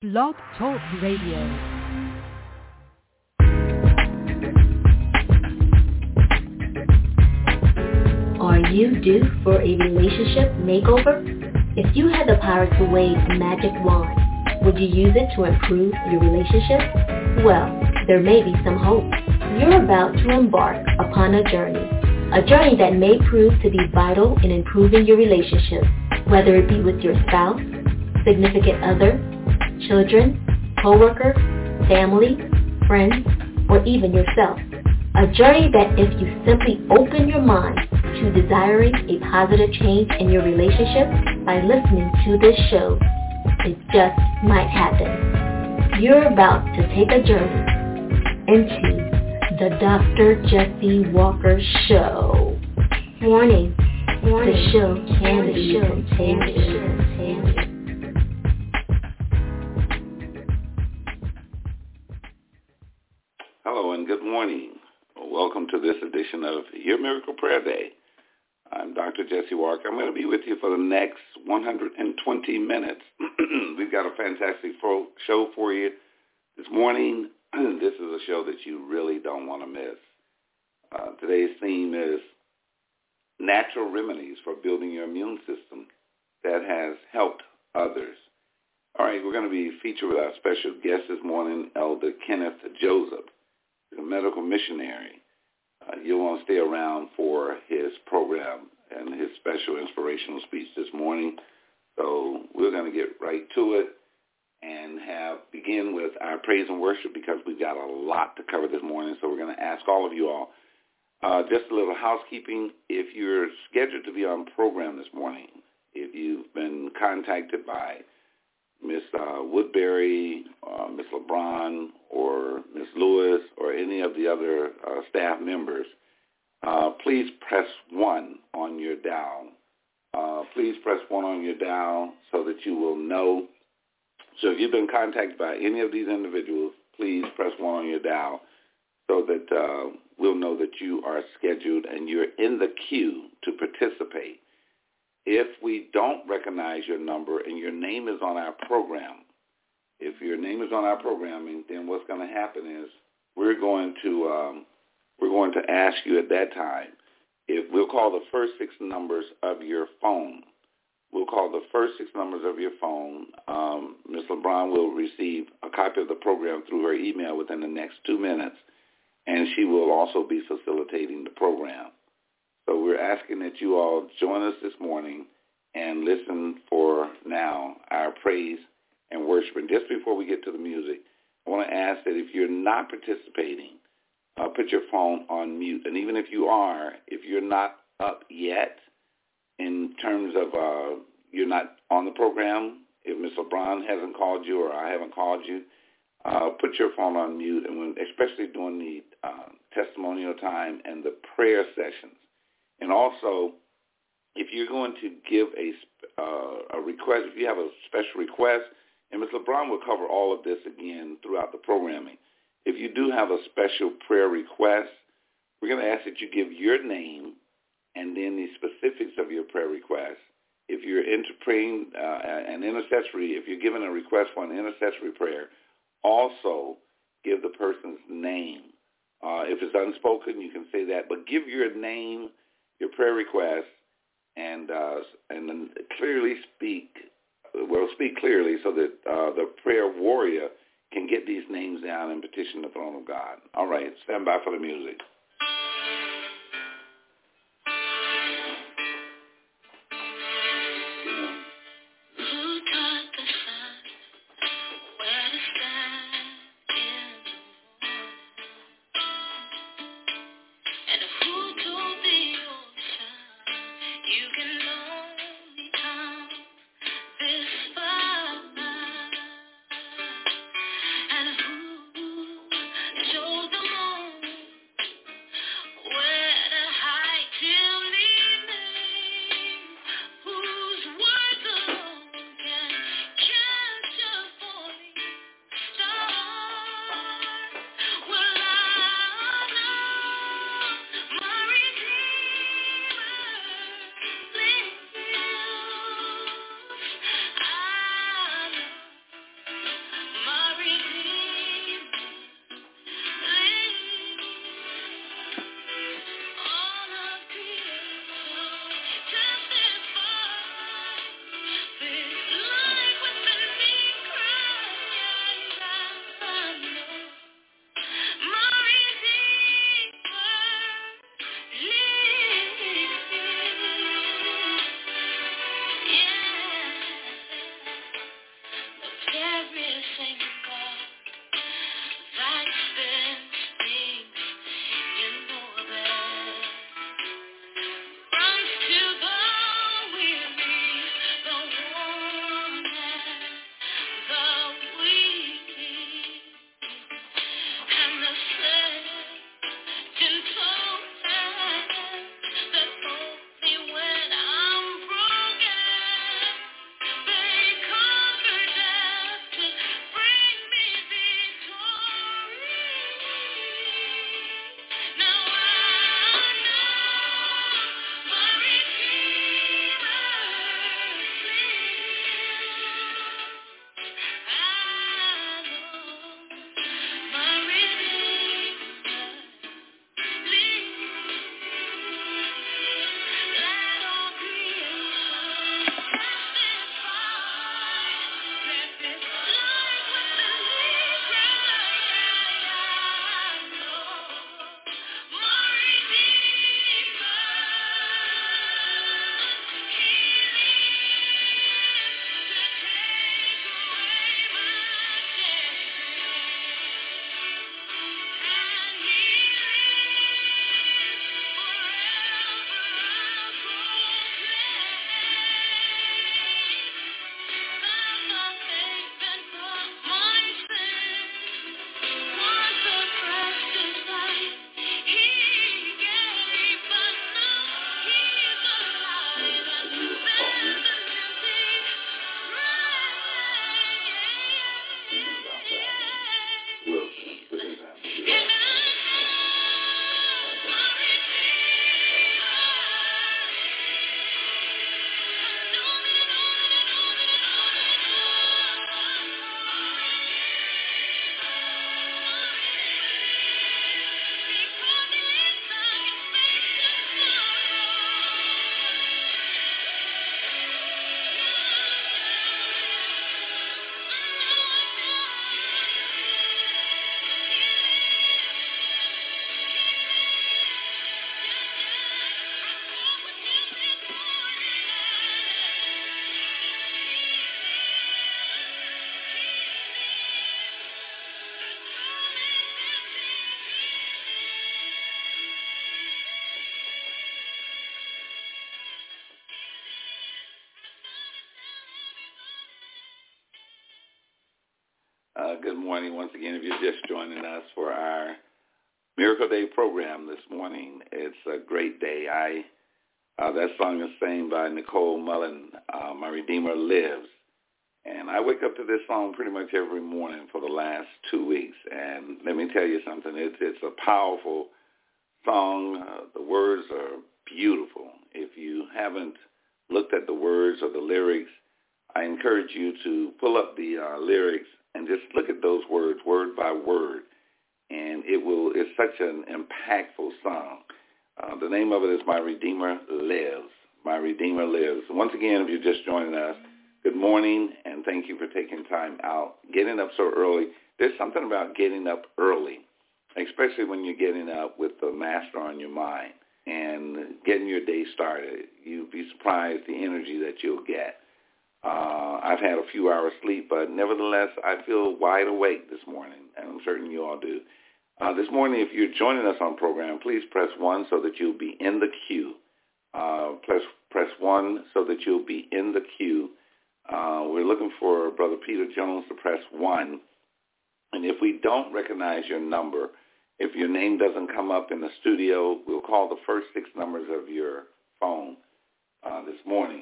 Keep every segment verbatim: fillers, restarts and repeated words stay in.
Blog Talk Radio. Are you due for a relationship makeover? If you had the power to wave a magic wand, would you use it to improve your relationship? Well, there may be some hope. You're about to embark upon a journey, a journey that may prove to be vital in improving your relationship, whether it be with your spouse, significant other, children, co-worker, family, friends, or even yourself. A journey that if you simply open your mind to desiring a positive change in your relationship by listening to this show, it just might happen. You're about to take a journey into the Doctor Jesse Walker Show. Warning, Warning. The show can be contagious. Hello and good morning. Welcome to this edition of Your Miracle Prayer Day. I'm Doctor Jesse Walker. I'm going to be with you for the next one hundred twenty minutes. We've got a fantastic show for you this morning. This is a show that you really don't want to miss. Uh, today's theme is natural remedies for building your immune system that has helped others. All right, we're going to be featured with our special guest this morning, Elder Kenneth Joseph, a medical missionary. Uh, you'll want to stay around for his program and his special inspirational speech this morning. So we're going to get right to it and have begin with our praise and worship because we've got a lot to cover this morning. So we're going to ask all of you all, uh, just a little housekeeping. If you're scheduled to be on program this morning, if you've been contacted by Miss Uh, Woodbury, uh, Miss LeBron, or Miss Lewis, or any of the other uh, staff members, uh, please press one on your dial. Uh, please press one on your dial so that you will know. So if you've been contacted by any of these individuals, please press one on your dial so that uh, we'll know that you are scheduled and you're in the queue to participate. If we don't recognize your number and your name is on our program, if your name is on our programming, then what's going to happen is we're going to um, we're going to ask you at that time if we'll call the first six numbers of your phone. We'll call the first six numbers of your phone. Um, Miz LeBron will receive a copy of the program through her email within the next two minutes, and she will also be facilitating the program. So we're asking that you all join us this morning and listen for now our praise and worship. And just before we get to the music, I want to ask that if you're not participating, uh, put your phone on mute. And even if you are, if you're not up yet in terms of uh, you're not on the program, if Miz LeBron hasn't called you or I haven't called you, uh, put your phone on mute, and when, especially during the uh, testimonial time and the prayer sessions. And also, if you're going to give a, uh, a request, if you have a special request, and Miz LeBron will cover all of this again throughout the programming. If you do have a special prayer request, we're going to ask that you give your name and then the specifics of your prayer request. If you're into praying uh, an intercessory, if you're giving a request for an intercessory prayer, also give the person's name. Uh, if it's unspoken, you can say that, but give your name, your prayer request, and uh, and then clearly speak. Well, speak clearly so that uh, the prayer warrior can get these names down and petition the throne of God. All right, stand by for the music. And who chose the moon Uh, good morning once again if you're just joining us for our Miracle Day program this morning. It's a great day. I uh, that song is sang by Nicole Mullen, uh, My Redeemer Lives. And I wake up to this song pretty much every morning for the last two weeks. And let me tell you something. It's, it's a powerful song. Uh, the words are beautiful. If you haven't looked at the words or the lyrics, I encourage you to pull up the uh, lyrics and just look at those words, word by word. And it will, it's such an impactful song. Uh, the name of it is My Redeemer Lives. My Redeemer Lives. Once again, if you're just joining us, good morning, and thank you for taking time out, getting up so early. There's something about getting up early, especially when you're getting up with the master on your mind and getting your day started. You'd be surprised the energy that you'll get. Uh, I've had a few hours sleep, but nevertheless, I feel wide awake this morning, and I'm certain you all do. Uh, this morning, if you're joining us on program, please press one so that you'll be in the queue. Uh, press, press one so that you'll be in the queue. Uh, we're looking for Brother Peter Jones to press one. And if we don't recognize your number, if your name doesn't come up in the studio, we'll call the first six numbers of your phone uh, this morning.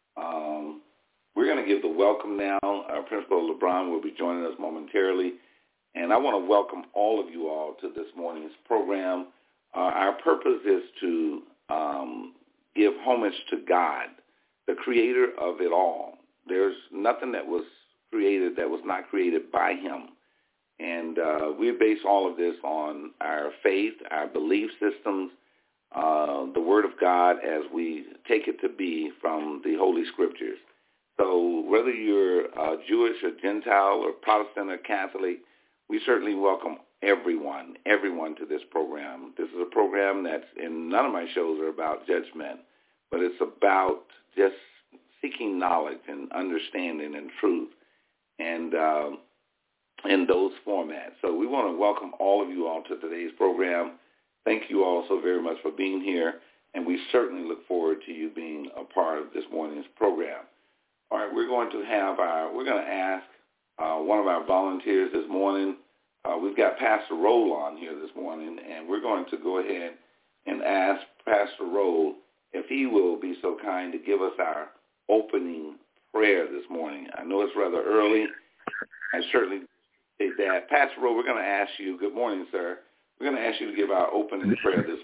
Um, we're going to give the welcome now. Our Principal LeBron will be joining us momentarily. And I want to welcome all of you all to this morning's program. Uh, our purpose is to um, give homage to God, the creator of it all. There's nothing that was created that was not created by him. And uh, we base all of this on our faith, our belief systems, uh, the Word of God as we take it to be from the Holy Scriptures. So whether you're uh, Jewish or Gentile or Protestant or Catholic, we certainly welcome everyone, everyone to this program. This is a program that's, in none of my shows are about judgment, but it's about just seeking knowledge and understanding and truth. And uh, in those formats. So we want to welcome all of you all to today's program. Thank you all so very much for being here, and we certainly look forward to you being a part of this morning's program. All right, we're going to have our, we're going to ask uh, one of our volunteers this morning. Uh, we've got Pastor Roll on here this morning, and we're going to go ahead and ask Pastor Roll if he will be so kind to give us our opening prayer this morning. I know it's rather early. I certainly say that. Pastor Roll, we're going to ask you, good morning, sir. We're going to ask you to give our opening prayer this morning.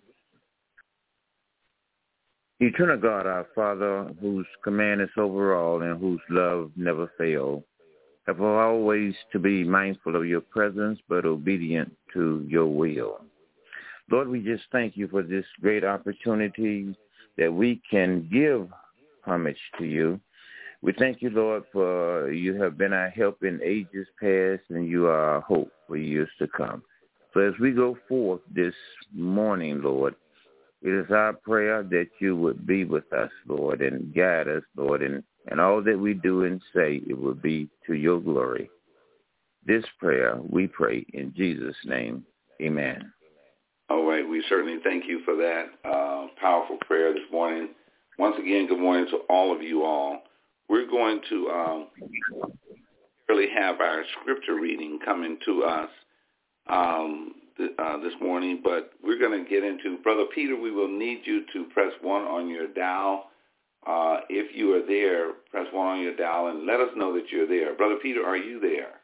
Eternal God, our Father, whose command is over all and whose love never fails, help us always to be mindful of your presence but obedient to your will. Lord, we just thank you for this great opportunity that we can give homage to you. We thank you, Lord, for you have been our help in ages past and you are our hope for years to come. So as we go forth this morning, Lord, it is our prayer that you would be with us, Lord, and guide us, Lord, and, and all that we do and say, it will be to your glory. This prayer we pray in Jesus' name. Amen. All right. We certainly thank you for that uh, powerful prayer this morning. Once again, good morning to all of you all. We're going to um, really have our scripture reading coming to us um, th- uh, this morning, but we're going to get into, Brother Peter, we will need you to press one on your dial. Uh, if you are there, press one on your dial and let us know that you're there. Brother Peter, are you there?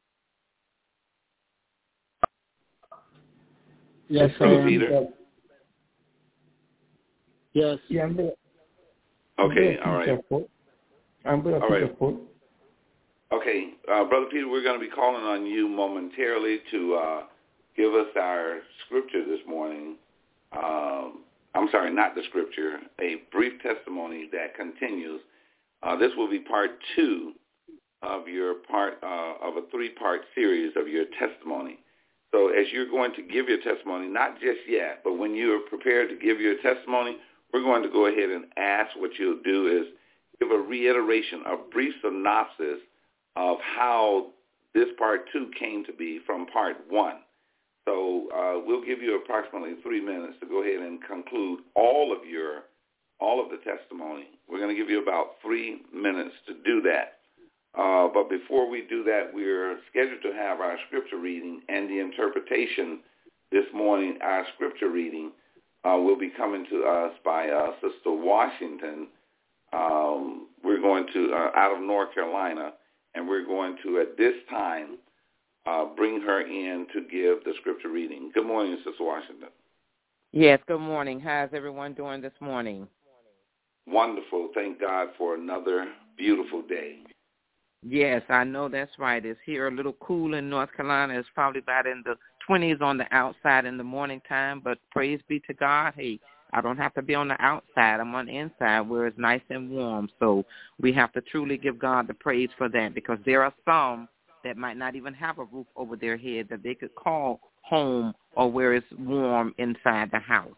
Yes, Brother I am. Peter? Yes. Yeah, I'm there. Okay, all right. I'm going to all right. Phone. Okay, uh, Brother Peter, we're going to be calling on you momentarily to uh, give us our scripture this morning. Um, I'm sorry, not the scripture, a brief testimony that continues. Uh, this will be part two of your part uh, of a three-part series of your testimony. So as you're going to give your testimony, not just yet, but when you're prepared to give your testimony, we're going to go ahead and ask what you'll do is give a reiteration, a brief synopsis of how this part two came to be from part one. So uh, we'll give you approximately three minutes to go ahead and conclude all of your, all of the testimony. We're going to give you about three minutes to do that. Uh, but before we do that, we're scheduled to have our scripture reading and the interpretation this morning. Our scripture reading uh, will be coming to us by uh, Sister Washington. Um, we're going to, uh, out of North Carolina, and we're going to, at this time, uh, bring her in to give the scripture reading. Good morning, Sister Washington. Yes, good morning. How's everyone doing this morning? Wonderful. Thank God for another beautiful day. Yes, I know that's right. It's here a little cool in North Carolina. It's probably about in the twenties on the outside in the morning time, but praise be to God. Hey, I don't have to be on the outside. I'm on the inside where it's nice and warm. So we have to truly give God the praise for that, because there are some that might not even have a roof over their head that they could call home or where it's warm inside the house.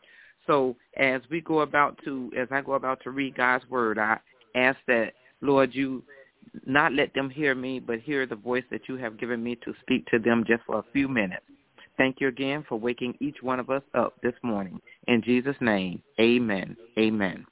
So as we go about to, as I go about to read God's word, I ask that, Lord, you not let them hear me, but hear the voice that you have given me to speak to them just for a few minutes. Thank you again for waking each one of us up this morning. In Jesus' name, amen. Amen.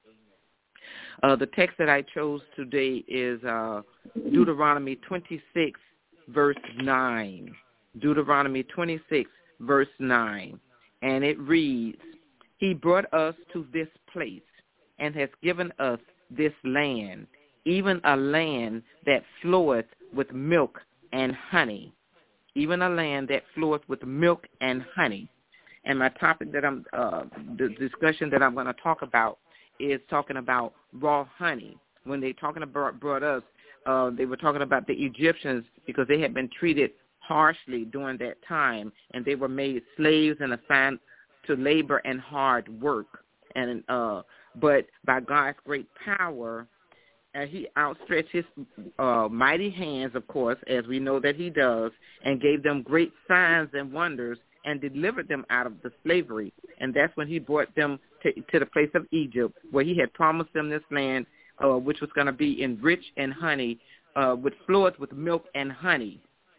Uh, the text that I chose today is uh, Deuteronomy twenty-six, verse nine. Deuteronomy twenty-six, verse nine. And it reads, He brought us to this place and has given us this land, even a land that floweth with milk and honey. Even a land that floweth with milk and honey. And my topic that I'm, uh, the discussion that I'm going to talk about is talking about raw honey. When they talking about brought us, uh, they were talking about the Egyptians because they had been treated harshly during that time, and they were made slaves and assigned to labor and hard work. And uh, but by God's great power, and he outstretched his uh, mighty hands, of course, as we know that he does, and gave them great signs and wonders and delivered them out of the slavery. And that's when he brought them to, to the place of Egypt, where he had promised them this land, uh, which was going to be enriched in honey, uh, which floweth with milk and honey.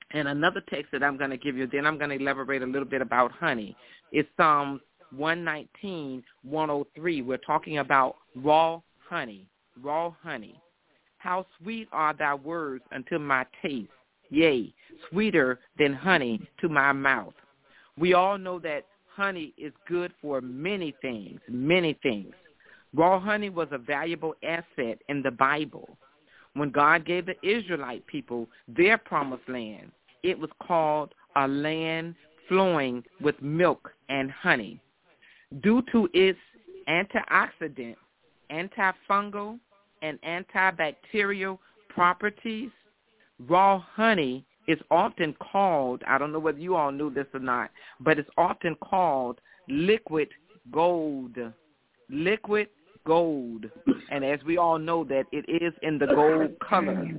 And another text that I'm going to give you, then I'm going to elaborate a little bit about honey. It's Psalms one nineteen, one oh three. We're talking about raw honey, raw honey. How sweet are thy words unto my taste, yea, sweeter than honey to my mouth. We all know that honey is good for many things, many things. Raw honey was a valuable asset in the Bible. When God gave the Israelite people their promised land, it was called a land flowing with milk and honey. Due to its antioxidant, antifungal, and antibacterial properties, raw honey is often called, I don't know whether you all knew this or not, but it's often called liquid gold. Liquid gold. And as we all know that it is in the gold color.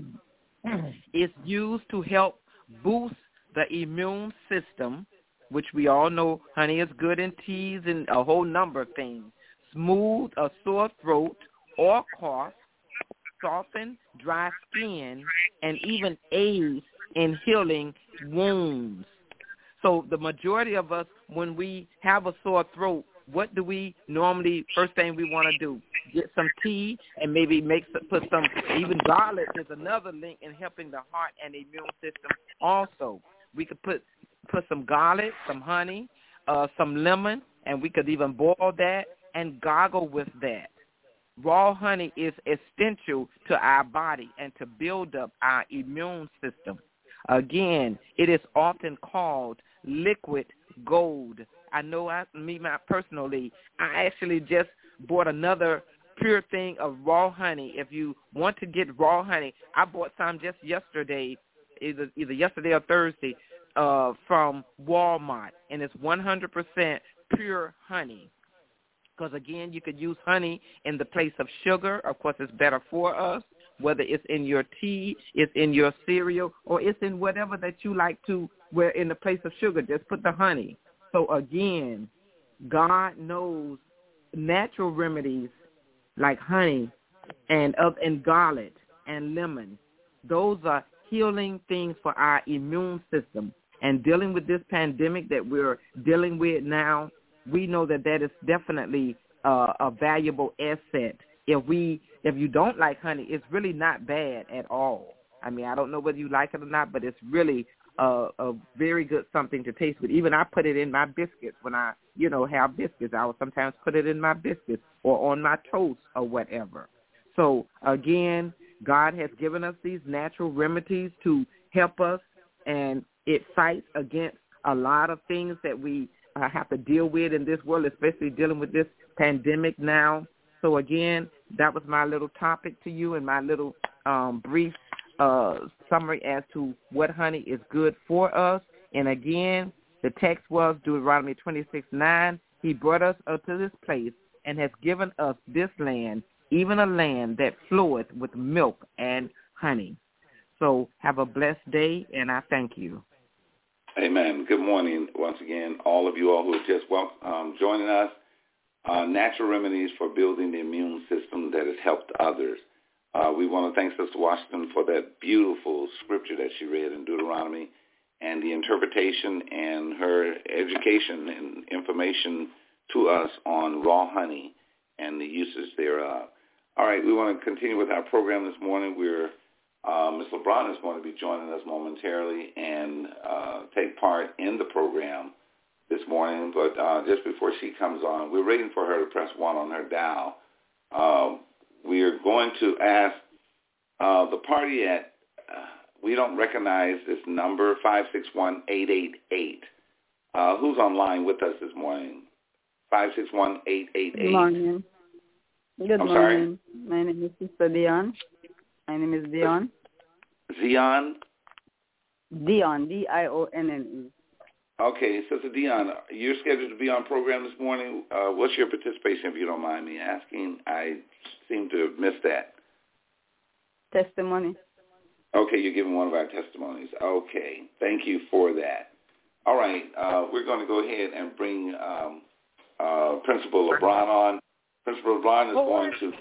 It's used to help boost the immune system, which we all know honey is good in teas and a whole number of things. Smooth a sore throat or cough, soften dry skin, and even aids in healing wounds. So the majority of us, when we have a sore throat, what do we normally, first thing we want to do? Get some tea and maybe make put some, even garlic is another link in helping the heart and the immune system also. We could put put some garlic, some honey, uh, some lemon, and we could even boil that and gargle with that. Raw honey is essential to our body and to build up our immune system. Again, it is often called liquid gold. I know I, me my, personally, I actually just bought another pure thing of raw honey. If you want to get raw honey, I bought some just yesterday, either, either yesterday or Thursday, uh, from Walmart, and it's one hundred percent pure honey. Because, again, you could use honey in the place of sugar. Of course, it's better for us, whether it's in your tea, it's in your cereal, or it's in whatever that you like to, where in the place of sugar, just put the honey. So, again, God knows natural remedies like honey and, uh, and garlic and lemon. Those are healing things for our immune system. And dealing with this pandemic that we're dealing with now, we know that that is definitely uh, a valuable asset. If we, if you don't like honey, it's really not bad at all. I mean, I don't know whether you like it or not, but it's really a, a very good something to taste with. Even I put it in my biscuits when I, you know, have biscuits. I will sometimes put it in my biscuits or on my toast or whatever. So, again, God has given us these natural remedies to help us, and it fights against a lot of things that we uh, have to deal with in this world, especially dealing with this pandemic now. So, again, that was my little topic to you and my little um, brief uh, summary as to what honey is good for us. And, again, the text was Deuteronomy twenty-six nine. He brought us up to this place and has given us this land, even a land that floweth with milk and honey. So have a blessed day, and I thank you. Amen. Good morning once again, all of you all who are just well, um, joining us. Uh, natural remedies for building the immune system that has helped others. Uh, we want to thank Sister Washington for that beautiful scripture that she read in Deuteronomy and the interpretation and her education and information to us on raw honey and the usage thereof. All right, we want to continue with our program this morning. We're Uh, Miz LeBron is going to be joining us momentarily and uh, take part in the program this morning. But uh, just before she comes on, we're waiting for her to press one on her dial. Uh, we are going to ask uh, the party at, uh, we don't recognize this number, five six one, eight eight eight. Uh, who's online with us this morning? five six one, eight eight eight. Good morning. Good I'm morning. Sorry? My name is Sister Dion. My name is Dion. Zion? Dion, D I O N N E. Okay, Sister Dion, you're scheduled to be on program this morning. Uh, what's your participation, if you don't mind me asking? I seem to have missed that. Testimony. Okay, you're giving one of our testimonies. Okay, thank you for that. All right, uh, we're going to go ahead and bring um, uh, Principal LeBron on. Principal LeBron is going to...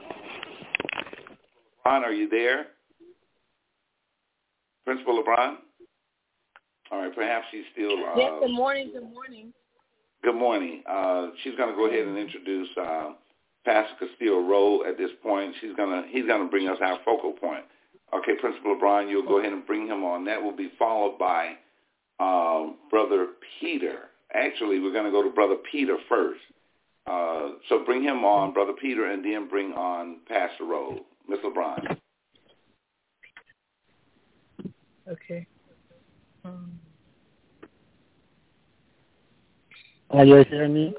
LeBron, are you there? Principal LeBron? All right, perhaps she's still... Uh, yes, good morning, good morning. Good morning. Uh, she's going to go ahead and introduce uh, Pastor Castillo Rowe at this point. She's gonna, he's going to bring us our focal point. Okay, Principal LeBron, you'll go ahead and bring him on. That will be followed by uh, Brother Peter. Actually, we're going to go to Brother Peter first. Uh, so bring him on, Brother Peter, and then bring on Pastor Rowe. Miz LeBron. Okay. Um. Are you hearing me?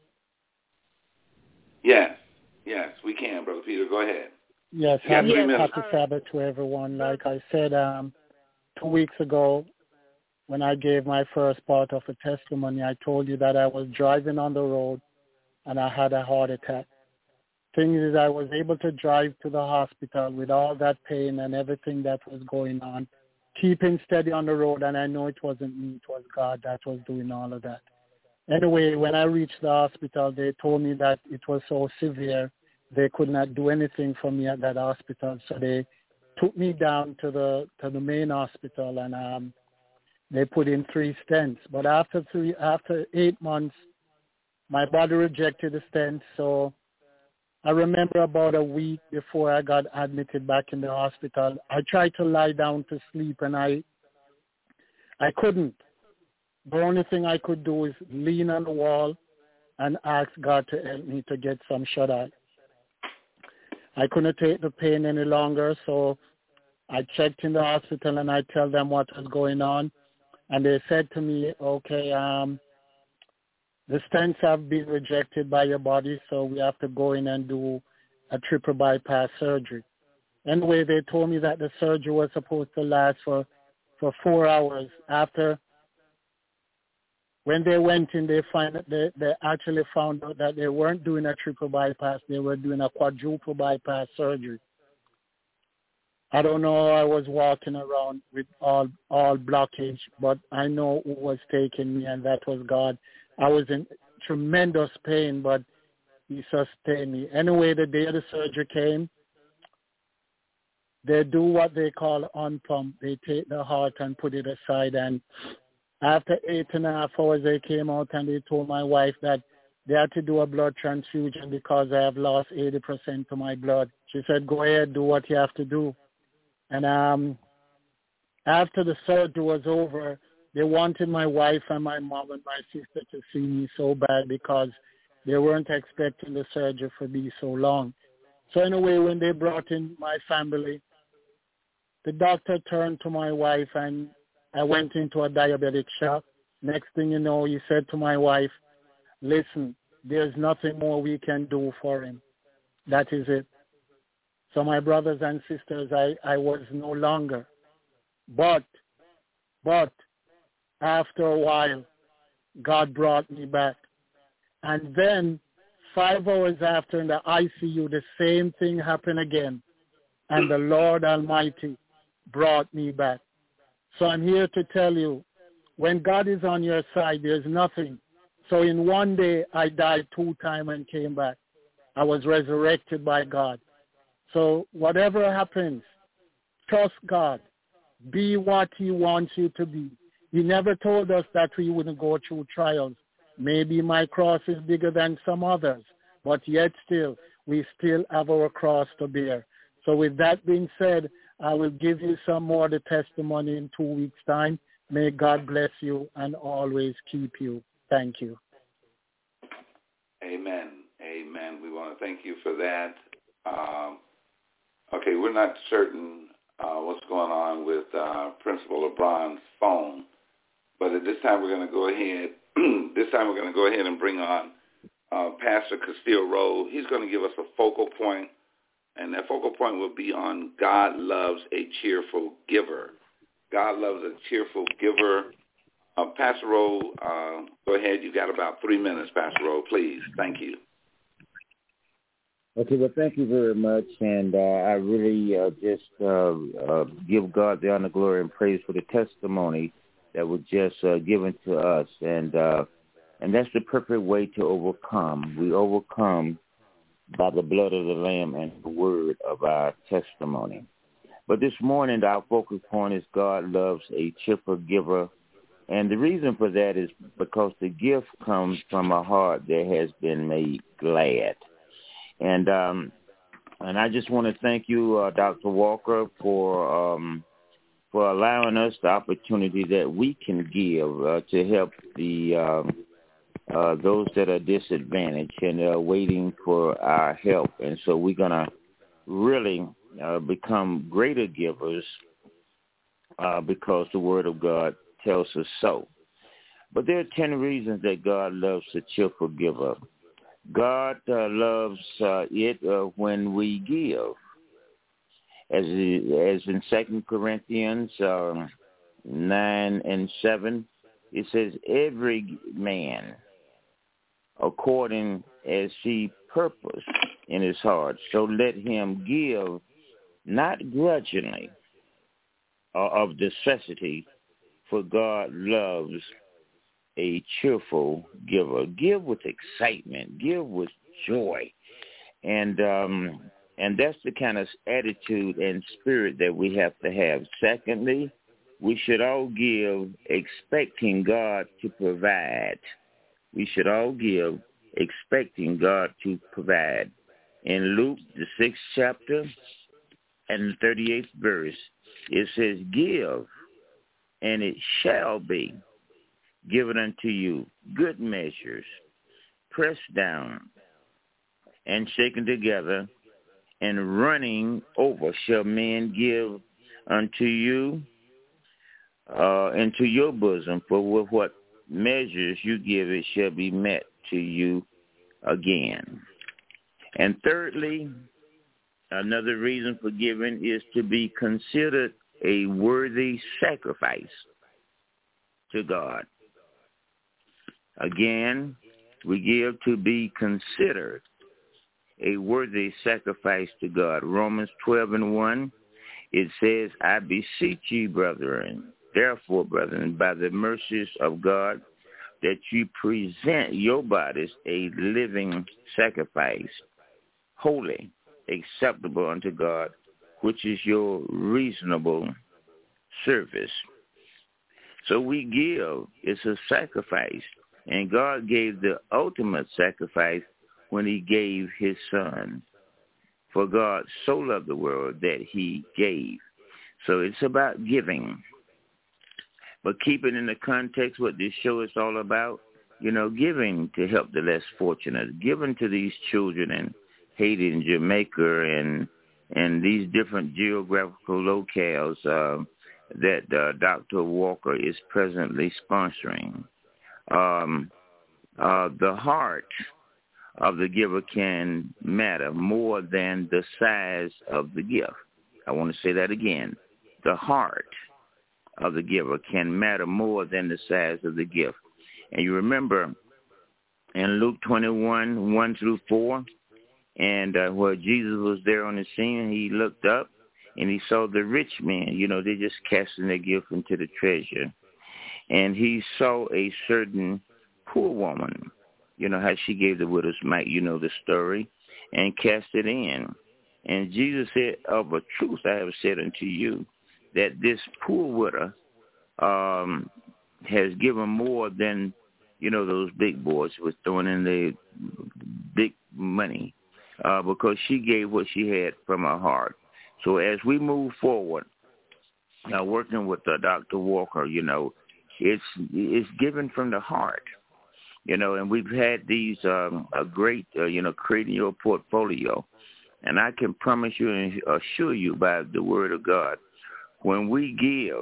Yes. Yes, we can, Brother Peter. Go ahead. Yes, happy, happy Sabbath to everyone. Like I said um, two weeks ago, when I gave my first part of a testimony, I told you that I was driving on the road and I had a heart attack. Thing is, I was able to drive to the hospital with all that pain and everything that was going on, keeping steady on the road, and I know it wasn't me, it was God that was doing all of that. Anyway, when I reached the hospital, they told me that it was so severe, they could not do anything for me at that hospital, so they took me down to the to the main hospital, and um, they put in three stents. But after three, after eight months, my body rejected the stent, so I remember about a week before I got admitted back in the hospital, I tried to lie down to sleep, and I I couldn't. The only thing I could do is lean on the wall and ask God to help me to get some shut-eye. I couldn't take the pain any longer, so I checked in the hospital and I tell them what was going on, and they said to me, okay, um, the stents have been rejected by your body, so we have to go in and do a triple bypass surgery. Anyway, they told me that the surgery was supposed to last for, for four hours. After, when they went in, they, find that they, they actually found out that they weren't doing a triple bypass, they were doing a quadruple bypass surgery. I don't know, I was walking around with all all blockage, but I know who was taking me, and that was God. I was in tremendous pain, but he sustained me. Anyway, the day the surgery came, they do what they call on-pump. They take the heart and put it aside, and after eight and a half hours, they came out and they told my wife that they had to do a blood transfusion because I have lost eighty percent of my blood. She said, go ahead, do what you have to do. And um, after the surgery was over, they wanted my wife and my mom and my sister to see me so bad because they weren't expecting the surgery for me so long. So anyway, when they brought in my family, the doctor turned to my wife and I went into a diabetic shock. Next thing you know, he said to my wife, listen, there's nothing more we can do for him. That is it. So my brothers and sisters, I, I was no longer. But, but, after a while, God brought me back. And then, five hours after in the I C U, the same thing happened again. And the Lord Almighty brought me back. So I'm here to tell you, when God is on your side, there's nothing. So in one day, I died two times and came back. I was resurrected by God. So whatever happens, trust God. Be what he wants you to be. He never told us that we wouldn't go through trials. Maybe my cross is bigger than some others, but yet still, we still have our cross to bear. So with that being said, I will give you some more of the testimony in two weeks' time. May God bless you and always keep you. Thank you. Amen. Amen. We want to thank you for that. Um, okay, we're not certain uh, what's going on with uh, Principal LeBron's phone, but at this time we're going to go ahead. this time we're going to go ahead and bring on uh, Pastor Castillo Rowe. He's going to give us a focal point, and that focal point will be on God loves a cheerful giver. God loves a cheerful giver. Uh, Pastor Rowe, uh, go ahead. You've got about three minutes, Pastor Rowe, please. Thank you. Okay, well, thank you very much, and uh, I really uh, just uh, uh, give God the honor, glory, and praise for the testimony that was just uh, given to us, and uh, and that's the perfect way to overcome. We overcome by the blood of the Lamb and the word of our testimony. But this morning, our focus point is God loves a cheerful giver, And the reason for that is because the gift comes from a heart that has been made glad. And um, and I just want to thank you, uh, Doctor Walker, for um, for allowing us the opportunity that we can give uh, to help the um, uh, those that are disadvantaged and are waiting for our help. And so we're going to really uh, become greater givers uh, because the Word of God tells us so. But there are ten reasons that God loves a cheerful giver. God uh, loves uh, it uh, when we give. As as in Second Corinthians um, nine and seven, it says, every man according as he purposed in his heart, so let him give, not grudgingly or of necessity, for God loves a cheerful giver. Give with excitement. Give with joy. And um, and that's the kind of attitude and spirit that we have to have. Secondly, we should all give expecting God to provide. We should all give expecting God to provide. In Luke, the sixth chapter and the thirty-eighth verse, it says, give, and it shall be given unto you, good measures, pressed down and shaken together, and running over shall men give unto you uh, into your bosom. For with what measures you give, it shall be met to you again. And thirdly, another reason for giving is to be considered a worthy sacrifice to God. Again, we give to be considered a worthy sacrifice to God. Romans twelve and one, it says, I beseech you, brethren, therefore, brethren, by the mercies of God, that you present your bodies a living sacrifice, holy, acceptable unto God, which is your reasonable service. So we give. It's a sacrifice. And God gave the ultimate sacrifice when he gave his son. For God so loved the world that he gave. So it's about giving. But keep it in the context what this show is all about. You know, giving to help the less fortunate. Giving to these children in Haiti and Jamaica and and these different geographical locales uh, that uh, Doctor Walker is presently sponsoring. Um, uh, the heart of the giver can matter more than the size of the gift. I want to say that again. The heart of the giver can matter more than the size of the gift. And you remember in Luke twenty-one, one through four, and uh, where Jesus was there on the scene, he looked up and he saw the rich man. You know, they're just casting their gift into the treasure. And he saw a certain poor woman, you know, how she gave the widow's mite, you know the story, and cast it in. And Jesus said, of a truth I have said unto you, that this poor widow um, has given more than, you know, those big boys was throwing in the big money, uh, because she gave what she had from her heart. So as we move forward, now working with uh, Doctor Walker, you know, it's it's given from the heart, you know, and we've had these um, a great, uh, you know, creating your portfolio. And I can promise you and assure you by the word of God, when we give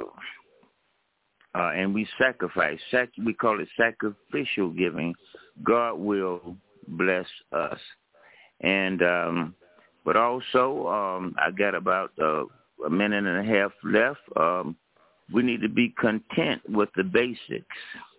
uh, and we sacrifice, sac- we call it sacrificial giving, God will bless us. And um, but also, um, I got about uh, a minute and a half left. Um, we need to be content with the basics.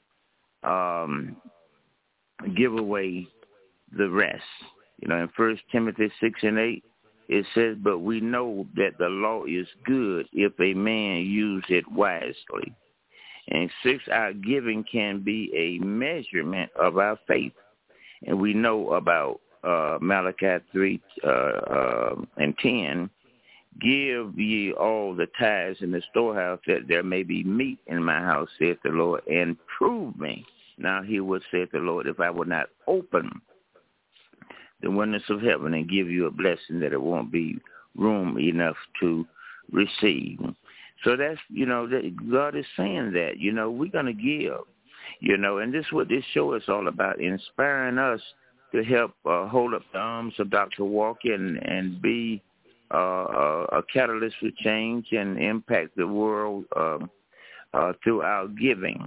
Um, give away the rest. You know, in First Timothy six and eight, it says, but we know that the law is good if a man use it wisely. And six, our giving can be a measurement of our faith. And we know about uh, Malachi three uh, uh, and ten, Give ye all the tithes in the storehouse, that there may be meat in my house, saith the Lord, and prove me. Now he would, saith the Lord, if I would not open the windows of heaven and give you a blessing that it won't be room enough to receive. So that's, you know, that God is saying that, you know, we're going to give, you know, and this is what this show is all about, inspiring us to help uh, hold up the arms of Doctor Walker and, and be uh, a catalyst for change and impact the world uh, uh, through our giving.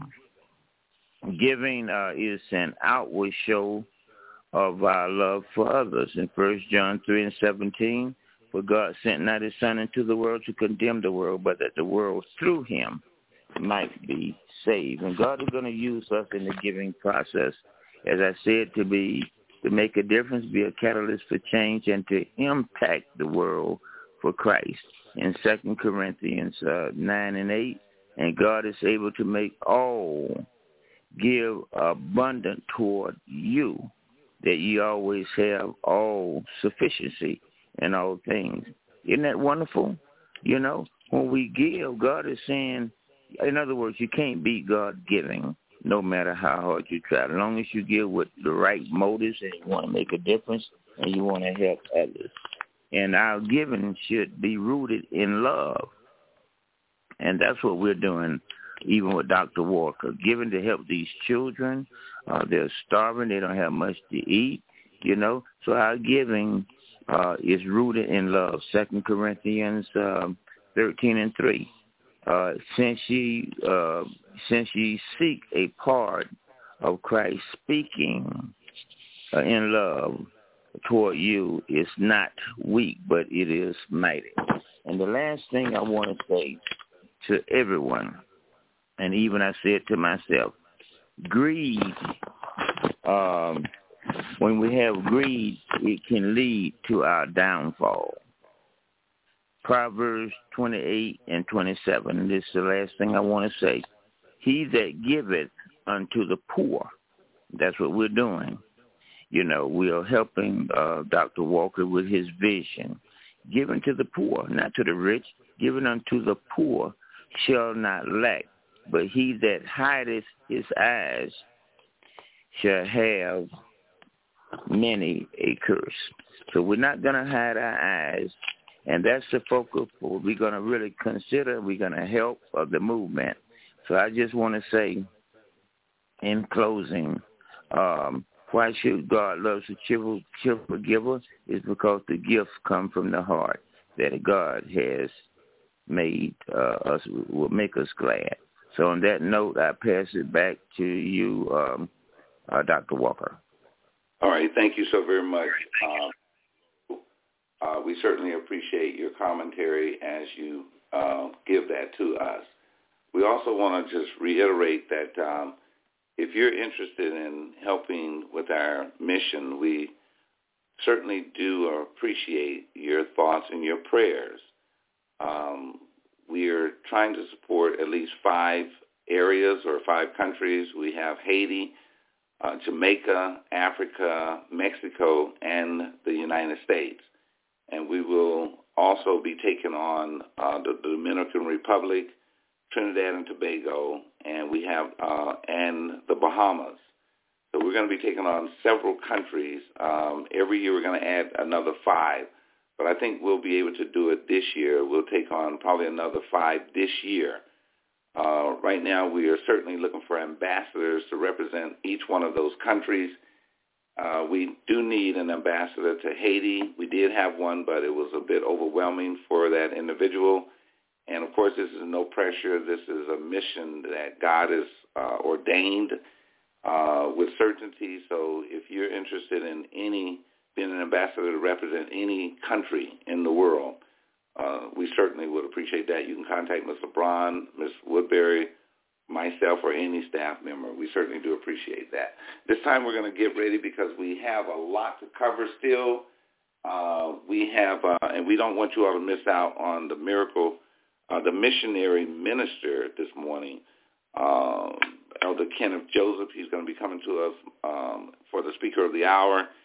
Giving uh, is an outward show of our love for others. In First John three and seventeen, for God sent not his Son into the world to condemn the world, but that the world through him might be saved. And God is going to use us in the giving process, as I said, to be to make a difference, be a catalyst for change, and to impact the world for Christ. In Second Corinthians uh, nine and eight, and God is able to make all give abundant toward you, that ye always have all sufficiency in all things. Isn't that wonderful? You know, when we give, God is saying, in other words, you can't beat God giving, no matter how hard you try. As long as you give with the right motives and you want to make a difference and you want to help others. And our giving should be rooted in love. And that's what we're doing, even with Doctor Walker, giving to help these children. Uh, they're starving. They don't have much to eat, you know. So our giving uh, is rooted in love. Second Corinthians uh, thirteen and three. Uh, since ye uh, since ye seek a part of Christ speaking uh, in love toward you, is not weak, but it is mighty. And the last thing I want to say to everyone, and even I said to myself, greed, um, when we have greed, it can lead to our downfall. Proverbs twenty-eight and twenty-seven, and this is the last thing I want to say. He that giveth unto the poor, that's what we're doing. You know, we are helping uh, Doctor Walker with his vision. Giving to the poor, not to the rich, giving unto the poor shall not lack. But he that hideth his eyes shall have many a curse. So we're not going to hide our eyes, and that's the focal point. We're going to really consider, we're going to help uh, the movement. So I just want to say, in closing, um, why should God love a cheerful, cheerful giver? Is because the gifts come from the heart that God has made uh, us, will make us glad. So on that note, I pass it back to you, um, uh, Doctor Walker. All right. Thank you so very much. Um, uh, we certainly appreciate your commentary as you uh, give that to us. We also want to just reiterate that um, if you're interested in helping with our mission, we certainly do appreciate your thoughts and your prayers. Um, we are trying to support at least five areas or five countries. We have Haiti, uh, Jamaica, Africa, Mexico, and the United States. And we will also be taking on uh, the, the Dominican Republic, Trinidad and Tobago, and we have uh, and the Bahamas. So we're going to be taking on several countries. Um, every year we're going to add another five, but I think we'll be able to do it this year. We'll take on probably another five this year. Uh, right now we are certainly looking for ambassadors to represent each one of those countries. Uh, we do need an ambassador to Haiti. We did have one, but it was a bit overwhelming for that individual. And, of course, this is no pressure. This is a mission that God has uh, ordained uh, with certainty. So if you're interested in any, being an ambassador to represent any country in the world, uh, we certainly would appreciate that. You can contact Miz LeBron, Miz Woodbury, myself, or any staff member. We certainly do appreciate that. This time we're going to get ready because we have a lot to cover still. Uh, we have, uh, and we don't want you all to miss out on the miracle Uh, the missionary minister this morning, um, Elder Kenneth Joseph. He's going to be coming to us um, for the Speaker of the Hour.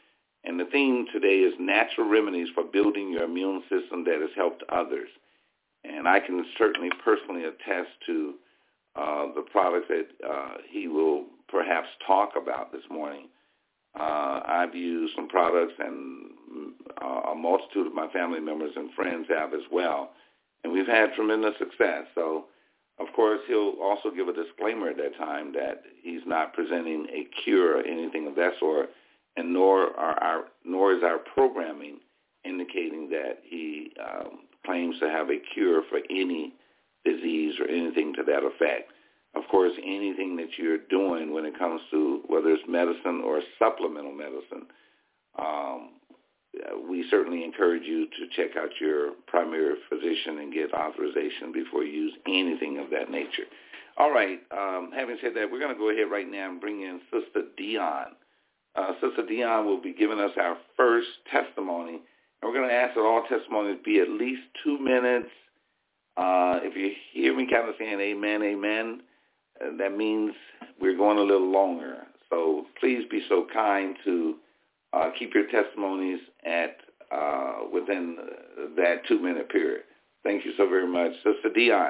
And the theme today is natural remedies for building your immune system that has helped others. And I can certainly personally attest to uh, the products that uh, he will perhaps talk about this morning. Uh, I've used some products, and uh, a multitude of my family members and friends have as well. And we've had tremendous success. So, of course, he'll also give a disclaimer at that time that he's not presenting a cure or anything of that sort, and nor are our, nor is our programming indicating that he um, claims to have a cure for any disease or anything to that effect. Of course, anything that you're doing when it comes to whether it's medicine or supplemental medicine, um, we certainly encourage you to check out your primary physician and get authorization before you use anything of that nature. All right. Um, having said that, we're going to go ahead right now and bring in Sister Dion. Uh, Sister Dion will be giving us our first testimony, and we're going to ask that all testimonies be at least two minutes. Uh, if you hear me kind of saying amen, amen, uh, that means we're going a little longer. So please be so kind to uh, keep your testimonies at uh, within that two-minute period. Thank you so very much. Sister Dion.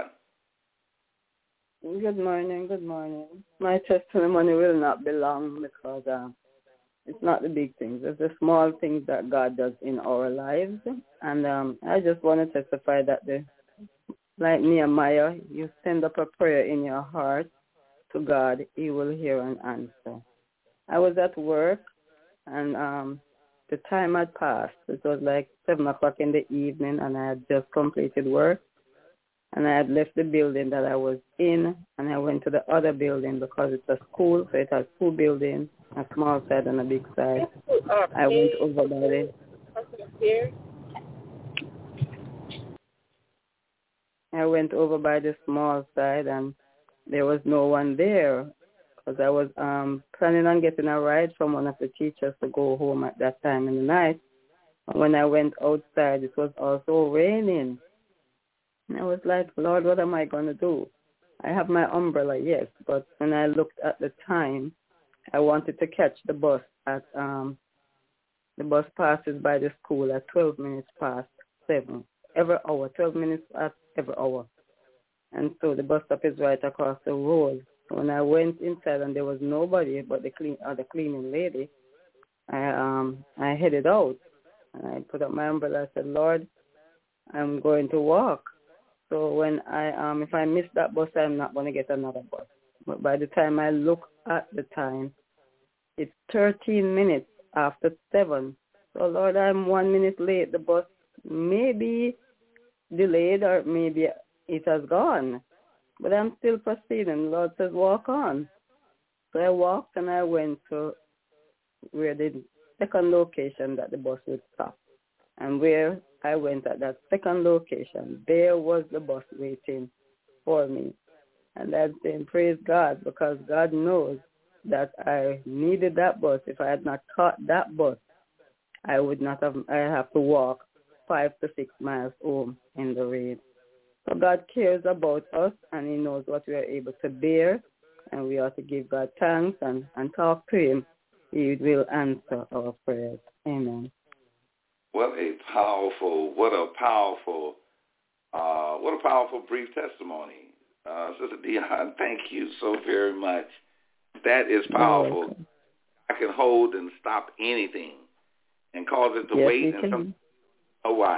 Good morning, good morning. My testimony will not be long because uh, it's not the big things. It's the small things that God does in our lives. And um, I just want to testify that, the, like Nehemiah, you send up a prayer in your heart to God, he will hear and answer. I was at work, and um, the time had passed. It was like seven o'clock in the evening, and I had just completed work. And I had left the building that I was in, and I went to the other building because it's a school, so it has two buildings, a small side and a big side. I went over by the... I went over by the small side, and there was no one there because I was um, planning on getting a ride from one of the teachers to go home at that time in the night. And when I went outside, it was also raining. And I was like, Lord, what am I going to do? I have my umbrella, yes, but when I looked at the time, I wanted to catch the bus at, um, the bus passes by the school at twelve minutes past seven, every hour, twelve minutes past every hour. And so the bus stop is right across the road. So when I went inside and there was nobody but the clean, uh, the cleaning lady, I, um, I headed out. And I put up my umbrella. I said, Lord, I'm going to walk. So when I, um, if I miss that bus, I'm not going to get another bus. But by the time I look at the time, it's thirteen minutes after seven. So Lord, I'm one minute late. The bus may be delayed or maybe it has gone. But I'm still proceeding. The Lord says, walk on. So I walked and I went to where the second location that the bus would stop. And where I went at that second location, there was the bus waiting for me. And I'm saying, praise God, because God knows that I needed that bus. If I had not caught that bus, I would not have, I have to walk five to six miles home in the rain. So God cares about us, and he knows what we are able to bear, and we ought to give God thanks and, and talk to him. He will answer our prayers. Amen. What a powerful, what a powerful, uh, what a powerful brief testimony. Uh, Sister Dion, thank you so very much. That is powerful. I can hold and stop anything and cause it to yes, wait and some know why.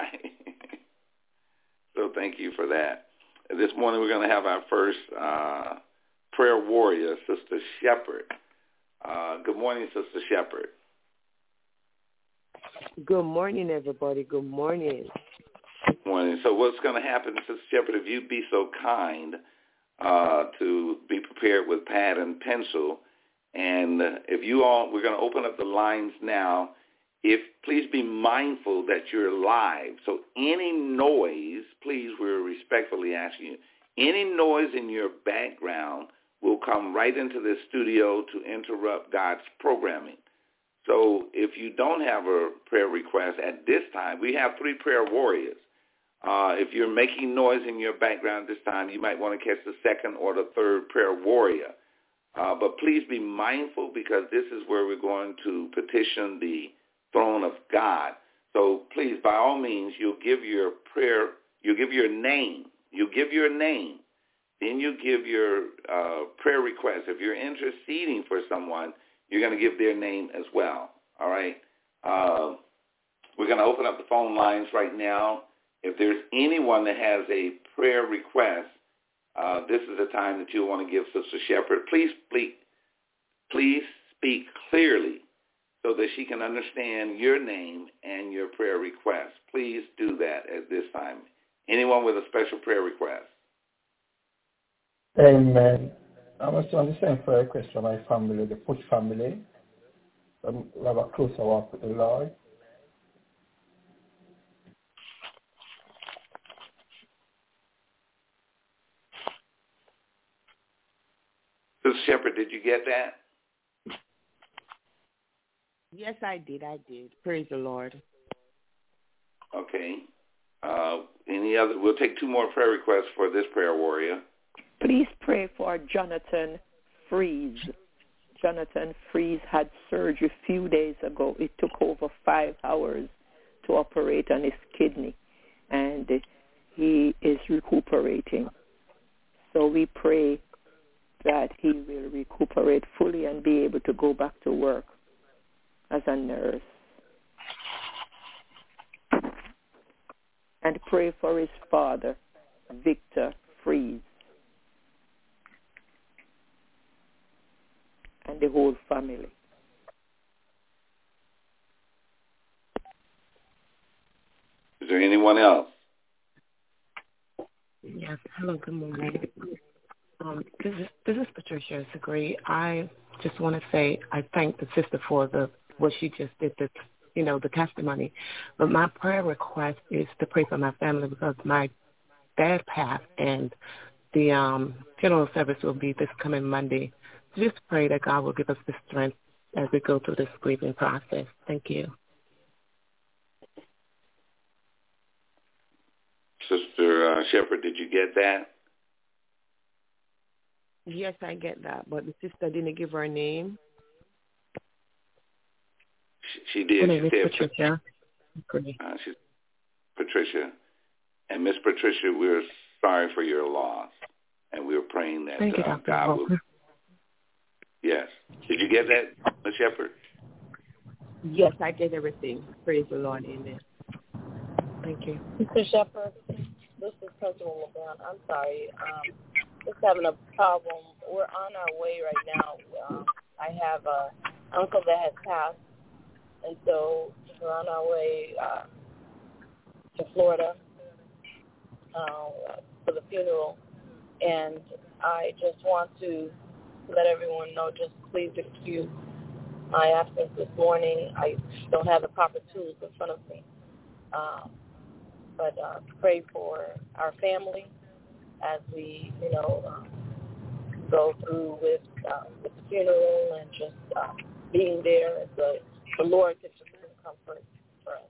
So thank you for that. This morning we're going to have our first uh, prayer warrior, Sister Shepherd. Uh, good morning, Sister Shepherd. Good morning, everybody. Good morning. Good morning. So what's going to happen, Sister Shepherd, if you'd be so kind uh, to be prepared with pad and pencil, and if you all, we're going to open up the lines now. If please be mindful that you're live. So any noise, please, we're respectfully asking you, any noise in your background will come right into the studio to interrupt God's programming. So if you don't have a prayer request at this time, we have three prayer warriors. Uh, if you're making noise in your background this time, you might want to catch the second or the third prayer warrior. Uh, but please be mindful because this is where we're going to petition the throne of God. So please, by all means, you'll give your prayer, you give your name, you give your name, then you give your uh, prayer request. If you're interceding for someone, you're going to give their name as well, all right? Uh, we're going to open up the phone lines right now. If there's anyone that has a prayer request, uh, this is the time that you want to give Sister Shepherd. Please speak, please speak clearly so that she can understand your name and your prayer request. Please do that at this time. Anyone with a special prayer request? Amen. I was on the same prayer request for my family, the Push family. Um, we have a closer walk with the Lord. Sister Shepherd, did you get that? Yes, I did. I did. Praise the Lord. Okay. Uh, any other? We'll take two more prayer requests for this prayer warrior. Please pray for Jonathan Freeze. Jonathan Freeze had surgery a few days ago. It took over five hours to operate on his kidney, and he is recuperating. So we pray that he will recuperate fully and be able to go back to work as a nurse. And pray for his father, Victor Freeze, and the whole family. Is there anyone else? Yes. Hello, good morning. Um, this is this is Patricia Segre. I just want to say I thank the sister for the what she just did, the you know the testimony. But my prayer request is to pray for my family because my dad passed, and the um, funeral service will be this coming Monday. So just pray that God will give us the strength as we go through this grieving process. Thank you. Sister uh, Shepherd, did you get that? Yes, I get that, but the sister didn't give her name. She, she did. Her name she is said Patricia. Uh, she's Patricia. And Miss Patricia, we're sorry for your loss, and we're praying that Thank you, uh, Doctor God will. Yes. Did you get that, Miss Shepherd? Yes, I get everything. Praise the Lord. Amen. Thank you. Mister Shepherd, this is Principal LeBron. I'm sorry. Um, just having a problem. We're on our way right now. Um, I have a uncle that has passed, and so we're on our way uh, to Florida uh, for the funeral. And I just want to let everyone know, just please excuse my absence this morning. I don't have the proper tools in front of me. Um, but uh, pray for our family as we, you know, um, go through with, uh, with the funeral and just uh, being there. The, the Lord gives us some comfort for us.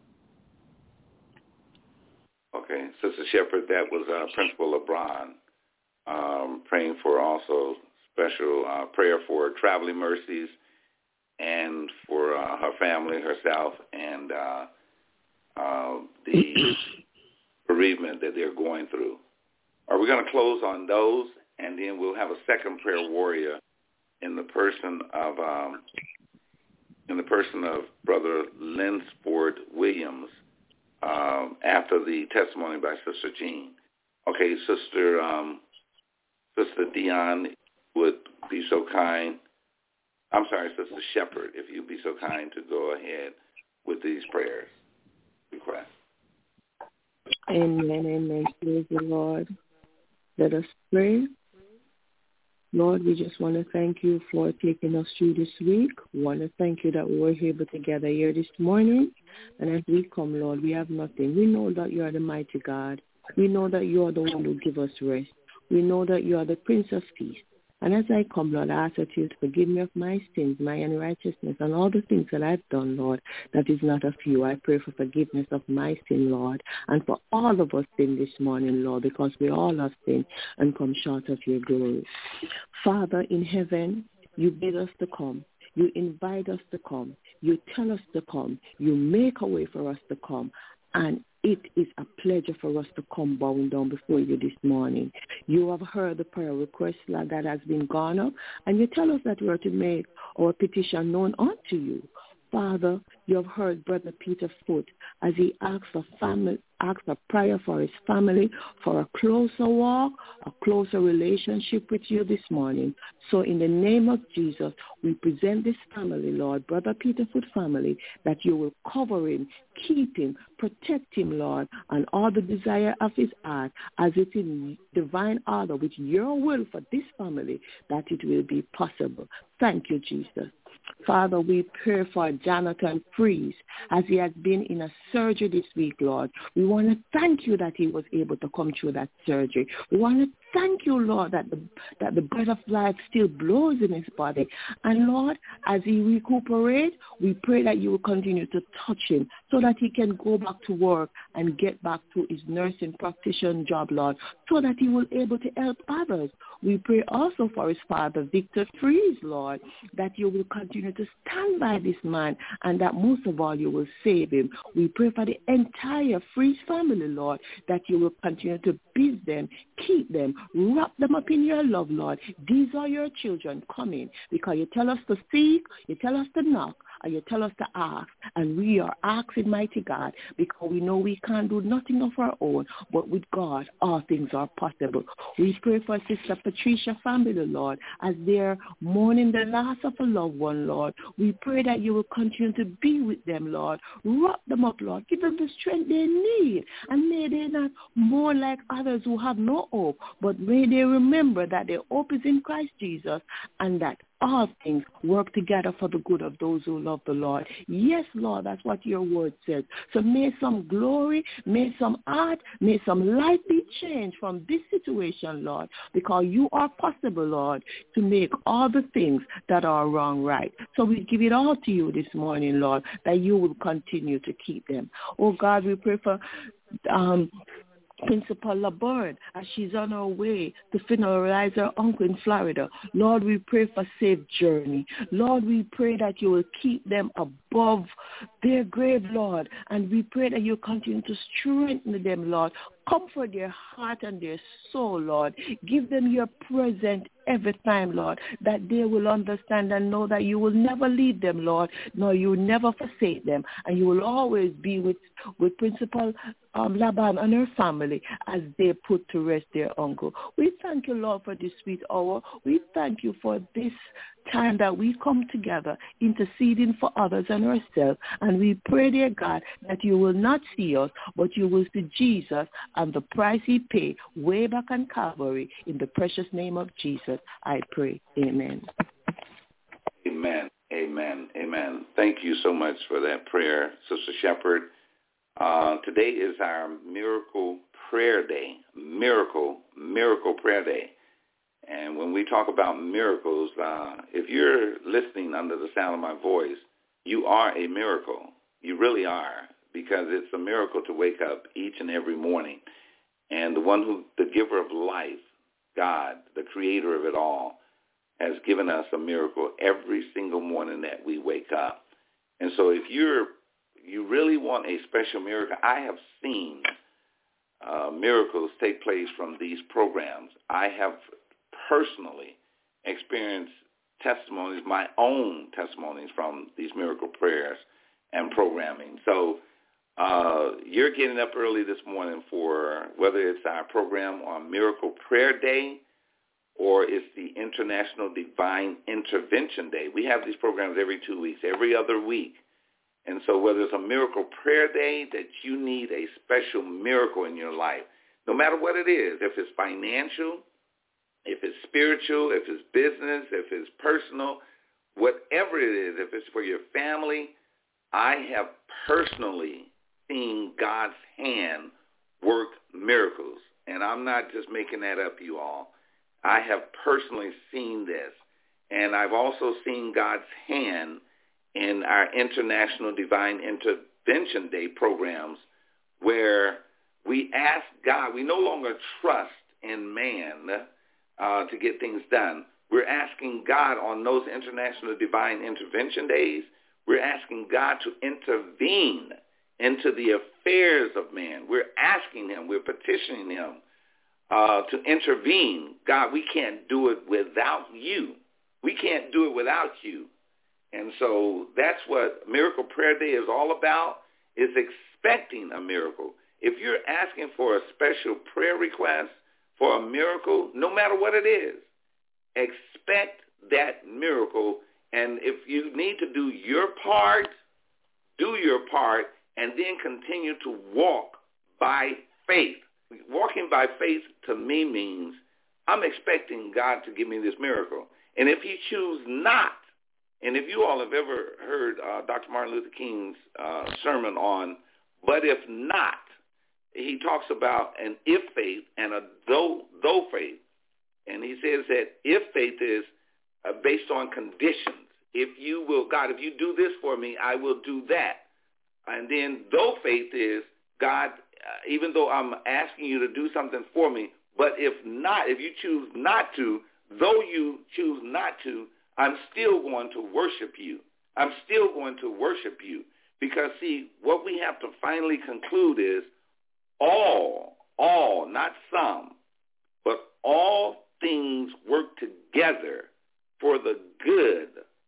Okay. Sister Shepherd, that was uh, Principal LeBron um, praying for also special uh, prayer for traveling mercies and for uh, her family, herself, and uh, uh, the bereavement that they're going through. Are we going to close on those, and then we'll have a second prayer warrior in the person of um, in the person of Brother Linsford Williams um, after the testimony by Sister Jean. Okay, Sister um, Sister Dion would be so kind. I'm sorry, Sister Shepherd, if you'd be so kind to go ahead with these prayers requests. Amen, amen. Praise the Lord. Let us pray. Lord, we just want to thank you for taking us through this week. We want to thank you that we were able to gather here this morning. And as we come, Lord, we have nothing. We know that you are the mighty God. We know that you are the one who gives us rest. We know that you are the Prince of Peace. And as I come, Lord, I ask that you to forgive me of my sins, my unrighteousness, and all the things that I've done, Lord, that is not of you. I pray for forgiveness of my sin, Lord, and for all of us sin this morning, Lord, because we all have sinned and come short of your glory. Father in heaven, you bid us to come. You invite us to come. You tell us to come. You make a way for us to come. And it is a pleasure for us to come bowing down before you this morning. You have heard the prayer request that has been gone up, and you tell us that we are to make our petition known unto you. Father, you have heard Brother Peter Foot as he asks for family, asks a prayer for his family, for a closer walk, a closer relationship with you this morning. So in the name of Jesus, we present this family, Lord, Brother Peter Foot family, that you will cover him, keep him, protect him, Lord, and all the desire of his heart, as it is in divine order with your will for this family, that it will be possible. Thank you, Jesus. Father, we pray for Jonathan Freeze as he has been in a surgery this week, Lord. We want to thank you that he was able to come through that surgery. We want to thank you, Lord, that the, that the breath of life still blows in his body. And, Lord, as he recuperates, we pray that you will continue to touch him so that he can go back to work and get back to his nursing practitioner job, Lord, so that he will be able to help others. We pray also for his father, Victor Freeze, Lord, that you will continue to stand by this man and that most of all you will save him. We pray for the entire Freeze family, Lord, that you will continue to build them, keep them, wrap them up in your love, Lord. These are your children coming because you tell us to seek, you tell us to knock, and you tell us to ask, and we are asking, mighty God, because we know we can't do nothing of our own, but with God, all things are possible. We pray for Sister Patricia family, Lord, as they're mourning the loss of a loved one, Lord. We pray that you will continue to be with them, Lord. Wrap them up, Lord. Give them the strength they need, and may they not mourn like others who have no hope, but may they remember that their hope is in Christ Jesus, and that all things work together for the good of those who love the Lord. Yes, Lord, that's what your word says. So may some glory, may some art, may some light be changed from this situation, Lord, because you are possible, Lord, to make all the things that are wrong right. So we give it all to you this morning, Lord, that you will continue to keep them. Oh, God, we pray for um, Principal LaBird as she's on her way to funeralize her uncle in Florida. Lord, we pray for safe journey. Lord, we pray that you will keep them above their grave, Lord, and we pray that you continue to strengthen them, Lord. Comfort their heart and their soul, Lord. Give them your presence every time, Lord, that they will understand and know that you will never leave them, Lord, nor you will never forsake them, and you will always be with, with Principal um, Laban and her family as they put to rest their uncle. We thank you, Lord, for this sweet hour. We thank you for this time that we come together interceding for others and ourselves, and we pray, dear God, that you will not see us, but you will see Jesus and the price he paid way back on Calvary. In the precious name of Jesus, I pray. Amen. Amen. Amen. Amen. Thank you so much for that prayer, Sister Shepherd. Uh, today is our Miracle Prayer Day. Miracle, Miracle Prayer Day. And when we talk about miracles, uh, if you're listening under the sound of my voice, you are a miracle. You really are, because it's a miracle to wake up each and every morning. And the one who, the giver of life, God, the creator of it all, has given us a miracle every single morning that we wake up. And so if you're, you really want a special miracle, I have seen uh, miracles take place from these programs. I have personally experienced testimonies, my own testimonies from these miracle prayers and programming. So uh, you're getting up early this morning for whether it's our program on Miracle Prayer Day or it's the International Divine Intervention Day. We have these programs every two weeks, every other week. And so whether it's a Miracle Prayer Day that you need a special miracle in your life, no matter what it is, if it's financial, if it's spiritual, if it's business, if it's personal, whatever it is, if it's for your family, I have personally seen God's hand work miracles. And I'm not just making that up, you all. I have personally seen this. And I've also seen God's hand in our International Divine Intervention Day programs where we ask God, we no longer trust in man Uh, to get things done. We're asking God on those International Divine Intervention Days, we're asking God to intervene into the affairs of man. We're asking him, we're petitioning him uh, to intervene. God, we can't do it without you. We can't do it without you. And so that's what Miracle Prayer Day is all about, is expecting a miracle. If you're asking for a special prayer request for a miracle, no matter what it is, expect that miracle. And if you need to do your part, do your part, and then continue to walk by faith. Walking by faith to me means I'm expecting God to give me this miracle. And if he choose not, and if you all have ever heard uh, Doctor Martin Luther King's uh, sermon on, but if not, he talks about an if faith and a though, though faith. And he says that if faith is uh, based on conditions. If you will, God, if you do this for me, I will do that. And then though faith is, God, uh, even though I'm asking you to do something for me, but if not, if you choose not to, though you choose not to, I'm still going to worship you. I'm still going to worship you. Because, see, what we have to finally conclude is all, all, not some, but all things work together for the good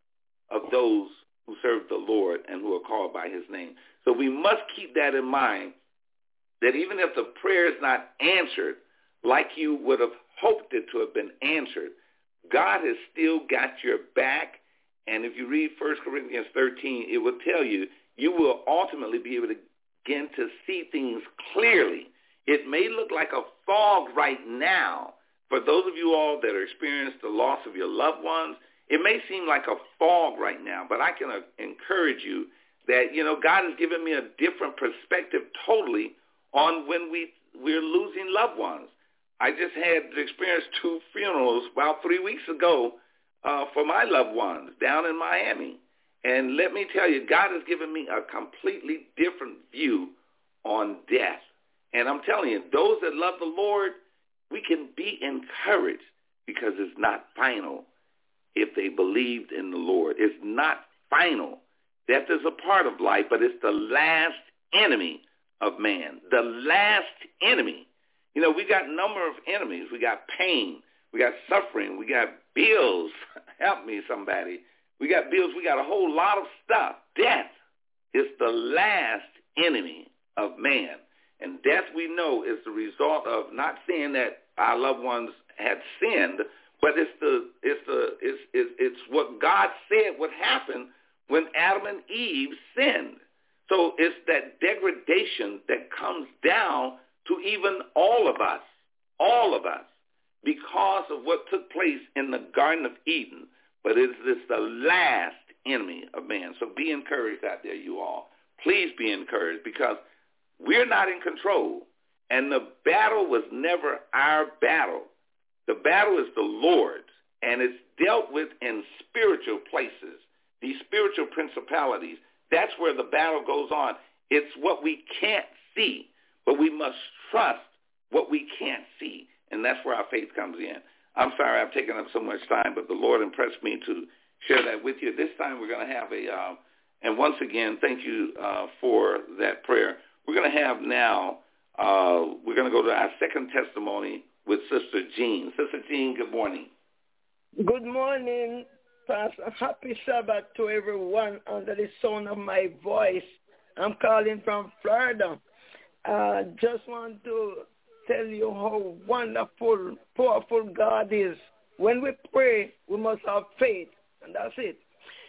of those who serve the Lord and who are called by his name. So we must keep that in mind, that even if the prayer is not answered like you would have hoped it to have been answered, God has still got your back. And if you read First Corinthians thirteen, it will tell you, you will ultimately be able to begin to see things clearly. It may look like a fog right now. For those of you all that are experiencing the loss of your loved ones, it may seem like a fog right now, but I can uh, encourage you that, you know, God has given me a different perspective totally on when we, we're losing loved ones. I just had to experience two funerals about three weeks ago uh, for my loved ones down in Miami. And let me tell you, God has given me a completely different view on death. And I'm telling you, those that love the Lord, we can be encouraged because it's not final if they believed in the Lord. It's not final. Death is a part of life, but it's the last enemy of man, the last enemy. You know, we got a number of enemies. We got pain. We got suffering. We got bills. Help me, somebody. We got bills. We got a whole lot of stuff. Death is the last enemy of man. And death, we know, is the result of not saying that our loved ones had sinned, but it's the it's the it's it's, it's what God said would happen when Adam and Eve sinned. So it's that degradation that comes down to even all of us, all of us, because of what took place in the Garden of Eden. But it's, it's the last enemy of man. So be encouraged out there, you all. Please be encouraged, because we're not in control. And the battle was never our battle. The battle is the Lord's, and it's dealt with in spiritual places, these spiritual principalities. That's where the battle goes on. It's what we can't see, but we must trust what we can't see, and that's where our faith comes in. I'm sorry I've taken up so much time, but the Lord impressed me to share that with you. This time we're going to have a, uh, and once again, thank you uh, for that prayer. We're going to have now, uh, we're going to go to our second testimony with Sister Jean. Sister Jean, good morning. Good morning, Pastor. Happy Sabbath to everyone under the sound of my voice. I'm calling from Florida. Uh, just want to tell you how wonderful, powerful God is. When we pray, we must have faith, and that's it.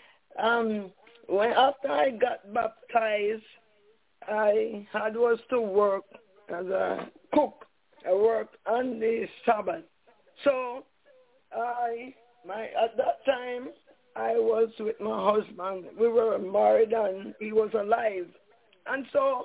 Um, when after I got baptized, I had was to work as a cook. I worked on the Sabbath. So I, my at that time, I was with my husband. We were married and he was alive. And so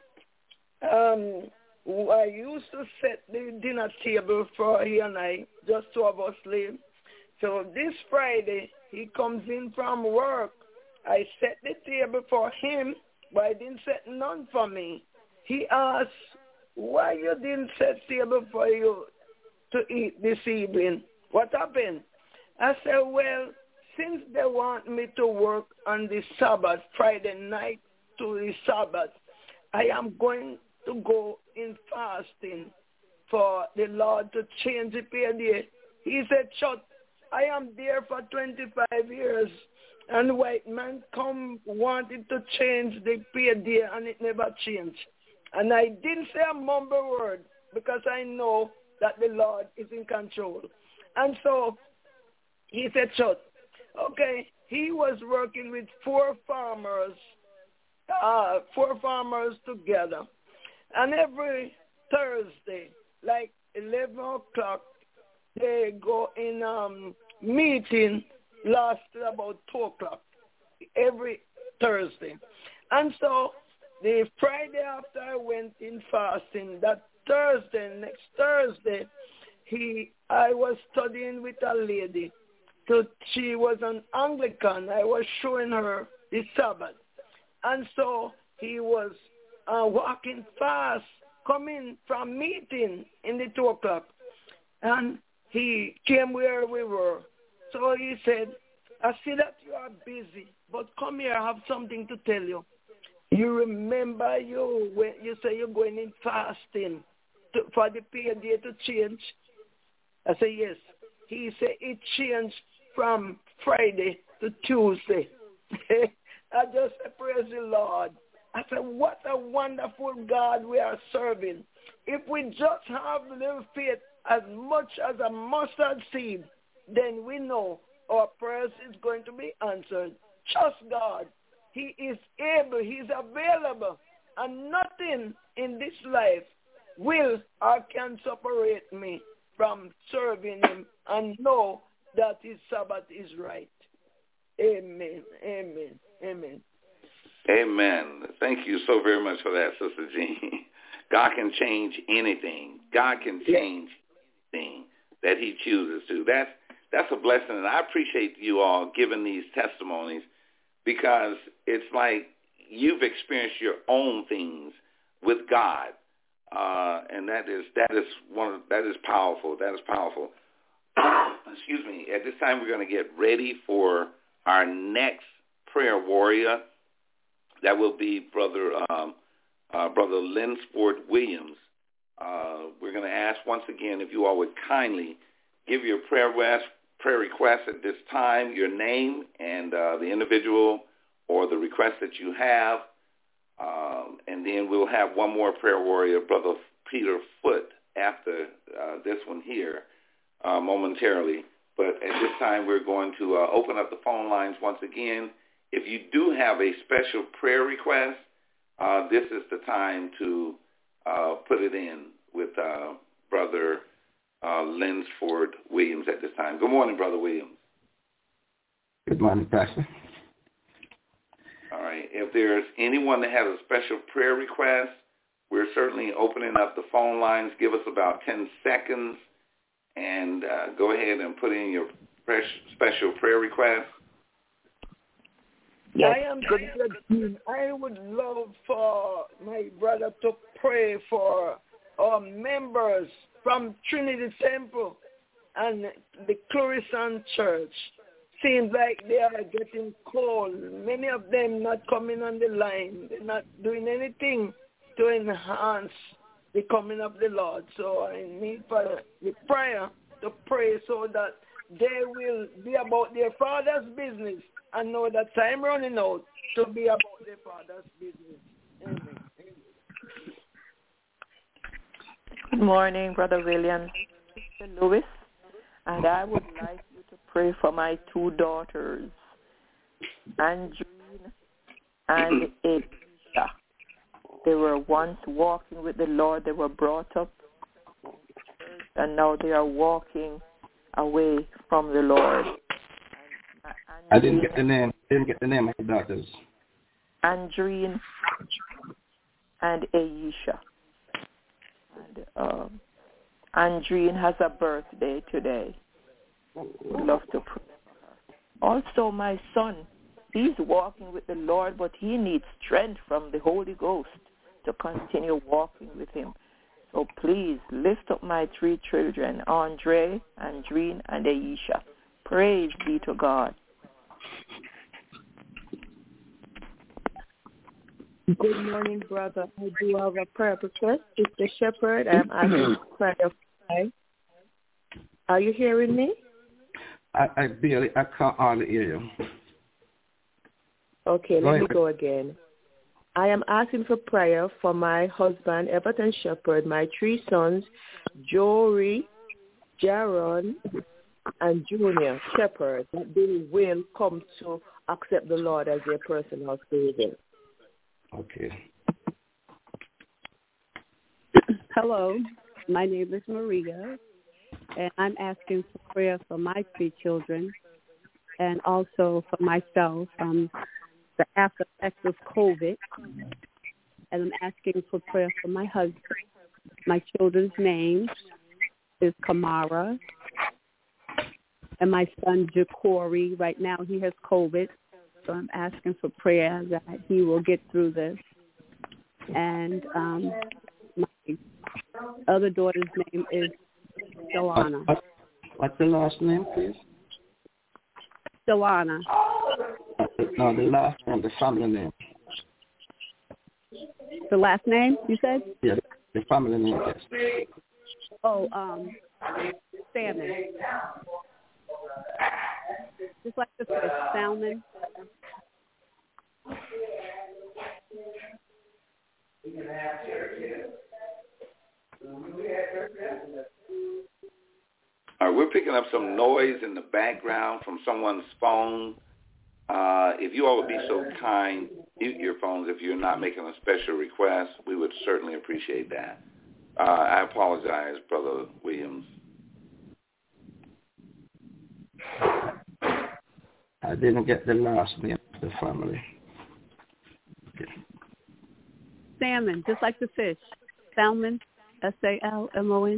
um, I used to set the dinner table for he and I, just two of us live. So this Friday, he comes in from work. I set the table for him, but I didn't set none for me. He asked, why you didn't set table for you to eat this evening? What happened? I said, well, since they want me to work on the Sabbath, Friday night to the Sabbath, I am going to go in fasting for the Lord to change the pay day. He said, Chuck, I am there for twenty-five years, and white man come wanted to change the pay day, and it never changed. And I didn't say a mumble word because I know that the Lord is in control. And so he said, Chuck, okay, he was working with four farmers, uh, four farmers together. And every Thursday, like eleven o'clock, they go in um meeting, lasted about two o'clock every Thursday. And so the Friday after I went in fasting, that Thursday, next Thursday, he I was studying with a lady. So she was an Anglican. I was showing her the Sabbath. And so he was uh, walking fast, coming from meeting in the two o'clock. And he came where we were. So he said, I see that you are busy, but come here, I have something to tell you. You remember you when you say you're going in fasting to, for the pay day to change? I said, yes. He said it changed from Friday to Tuesday. I just said, praise the Lord. I said, what a wonderful God we are serving. If we just have a little faith as much as a mustard seed, then we know our prayers is going to be answered. Trust God. He is able. He is available. And nothing in this life will or can separate me from serving him and know that his Sabbath is right. Amen. Amen. Amen. Amen. Thank you so very much for that, Sister Jean. God can change anything. God can change anything that he chooses to. That's, that's a blessing, and I appreciate you all giving these testimonies because it's like you've experienced your own things with God, uh, and that is that is one of, that is powerful. That is powerful. Excuse me. At this time, we're going to get ready for our next prayer warrior. That will be Brother um, uh, Brother Linsford Williams. Uh, we're going to ask once again if you all would kindly give your prayer request, prayer request at this time, your name and uh, the individual or the request that you have, um, and then we'll have one more prayer warrior, Brother Peter Foote, after uh, this one here uh, momentarily. But at this time, we're going to uh, open up the phone lines once again. If you do have a special prayer request, uh, this is the time to uh, put it in with uh, Brother uh, Linsford Williams at this time. Good morning, Brother Williams. Good morning, Pastor. All right. If there's anyone that has a special prayer request, we're certainly opening up the phone lines. Give us about ten seconds and uh, go ahead and put in your special prayer request. Yes. I am good. I would love for my brother to pray for our members from Trinity Temple and the Clarison Church. Seems like they are getting cold. Many of them not coming on the line. They're not doing anything to enhance the coming of the Lord. So I need for the prayer to pray so that they will be about their Father's business and know that time running out to be about their Father's business. Amen. Good morning, Brother William, Sister Lewis, and I would like you to pray for my two daughters, Andreen and Aisha. They were once walking with the Lord. They were brought up, and now they are walking away from the Lord. I didn't get the name. Didn't get the name of the daughters. Andreen and Aisha. And um, Andreen has a birthday today. Would love to pray for her. Also, my son, he's walking with the Lord, but he needs strength from the Holy Ghost to continue walking with him. So please lift up my three children, Andre, Andreen, and Aisha. Praise be to God. Good morning, brother. I do have a prayer request. Sister Shepherd, I'm asking for prayer for life. Are you hearing me? I, I barely, I can't hardly hear you. Okay, let me go again. I am asking for prayer for my husband, Everton Shepherd, my three sons, Jory, Jaron, and Junior Shepherd, that they will come to accept the Lord as their personal Savior. Okay. Hello, my name is Maria, and I'm asking for prayer for my three children and also for myself from the after effects of COVID. And I'm asking for prayer for my husband. My children's names is Kamara, and my son Jacory. Right now he has COVID, so I'm asking for prayer that he will get through this. And um, my other daughter's name is Joanna. What, what's the last name, please? Joanna. No, the last name, the family name. The last name, you said? Yeah, the family name, yes. Oh, um, Salmon. Just like the fish, salmon. All right, we're picking up some noise in the background from someone's phone. Uh, if you all would be so kind, mute your phones if you're not making a special request. We would certainly appreciate that. Uh, I apologize, Brother Williams. I didn't get the last name of the family. Okay. Salmon, just like the fish. Salmon, S A L M O N.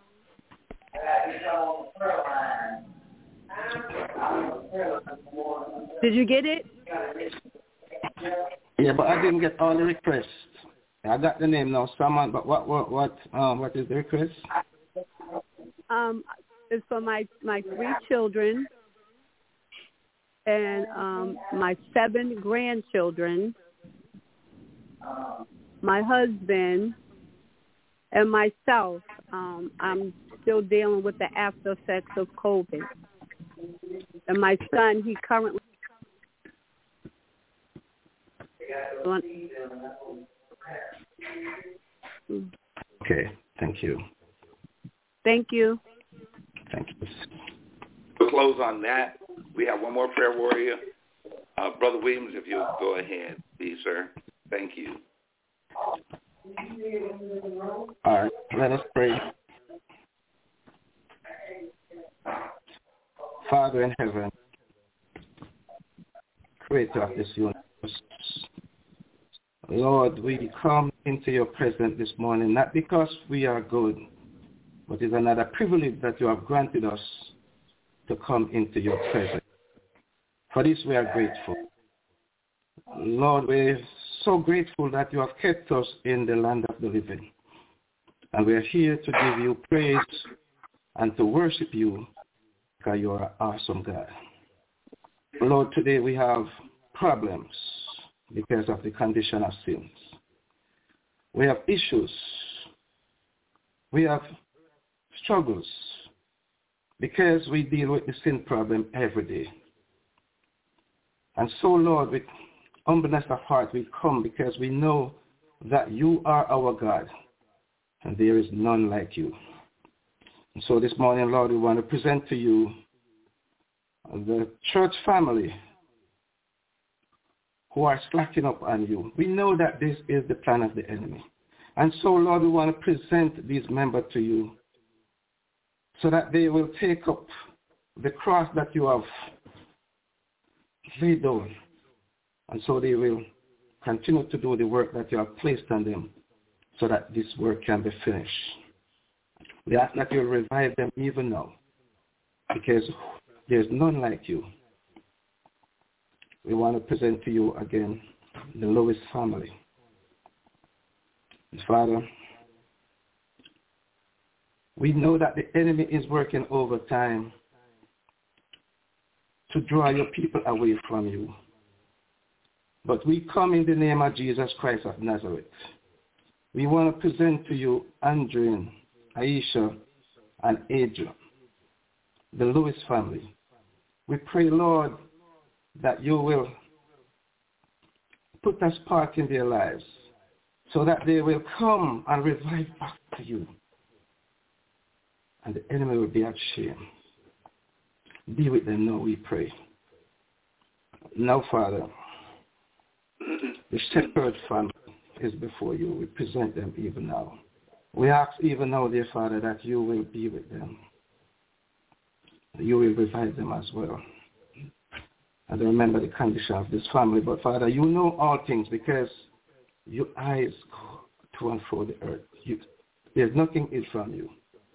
Did you get it? Yeah, but I didn't get all the requests. I got the name now, Salmon, but what what what um what is the request? Um, it's for my my three children and um my seven grandchildren, my husband, and myself. Um, I'm still dealing with the after effects of COVID. And my son, he currently. Okay, thank you. Thank you. Thank you. We'll close on that. We have one more prayer warrior. Uh, Brother Williams, if you'll go ahead, please, sir. Thank you. All right, let us pray. Father in heaven, creator of this universe, Lord, we come into your presence this morning, not because we are good, but it's another privilege that you have granted us to come into your presence. For this we are grateful. Lord, we're so grateful that you have kept us in the land of the living. And we're here to give you praise and to worship you because you are an awesome God. Lord, today we have problems because of the condition of sins. We have issues. We have struggles because we deal with the sin problem every day. And so, Lord, with humbleness of heart, we come because we know that you are our God and there is none like you. And so this morning, Lord, we want to present to you the church family who are slacking up on you. We know that this is the plan of the enemy. And so, Lord, we want to present these members to you so that they will take up the cross that you have laid down. And so they will continue to do the work that you have placed on them so that this work can be finished. We ask that you revive them even now because there's none like you. We want to present to you again the Lewis family. And Father, we know that the enemy is working overtime to draw your people away from you. But we come in the name of Jesus Christ of Nazareth. We want to present to you Andrew, Aisha, and Adrian, the Lewis family. We pray, Lord, that you will put a spark in their lives so that they will come and revive back to you. And the enemy will be ashamed. Be with them now, we pray. Now, Father, the shepherd family is before you. We present them even now. We ask even now, dear Father, that you will be with them. You will revive them as well. And remember the condition of this family. But Father, you know all things because your eyes go to and fro the earth. You, there's nothing hid from you.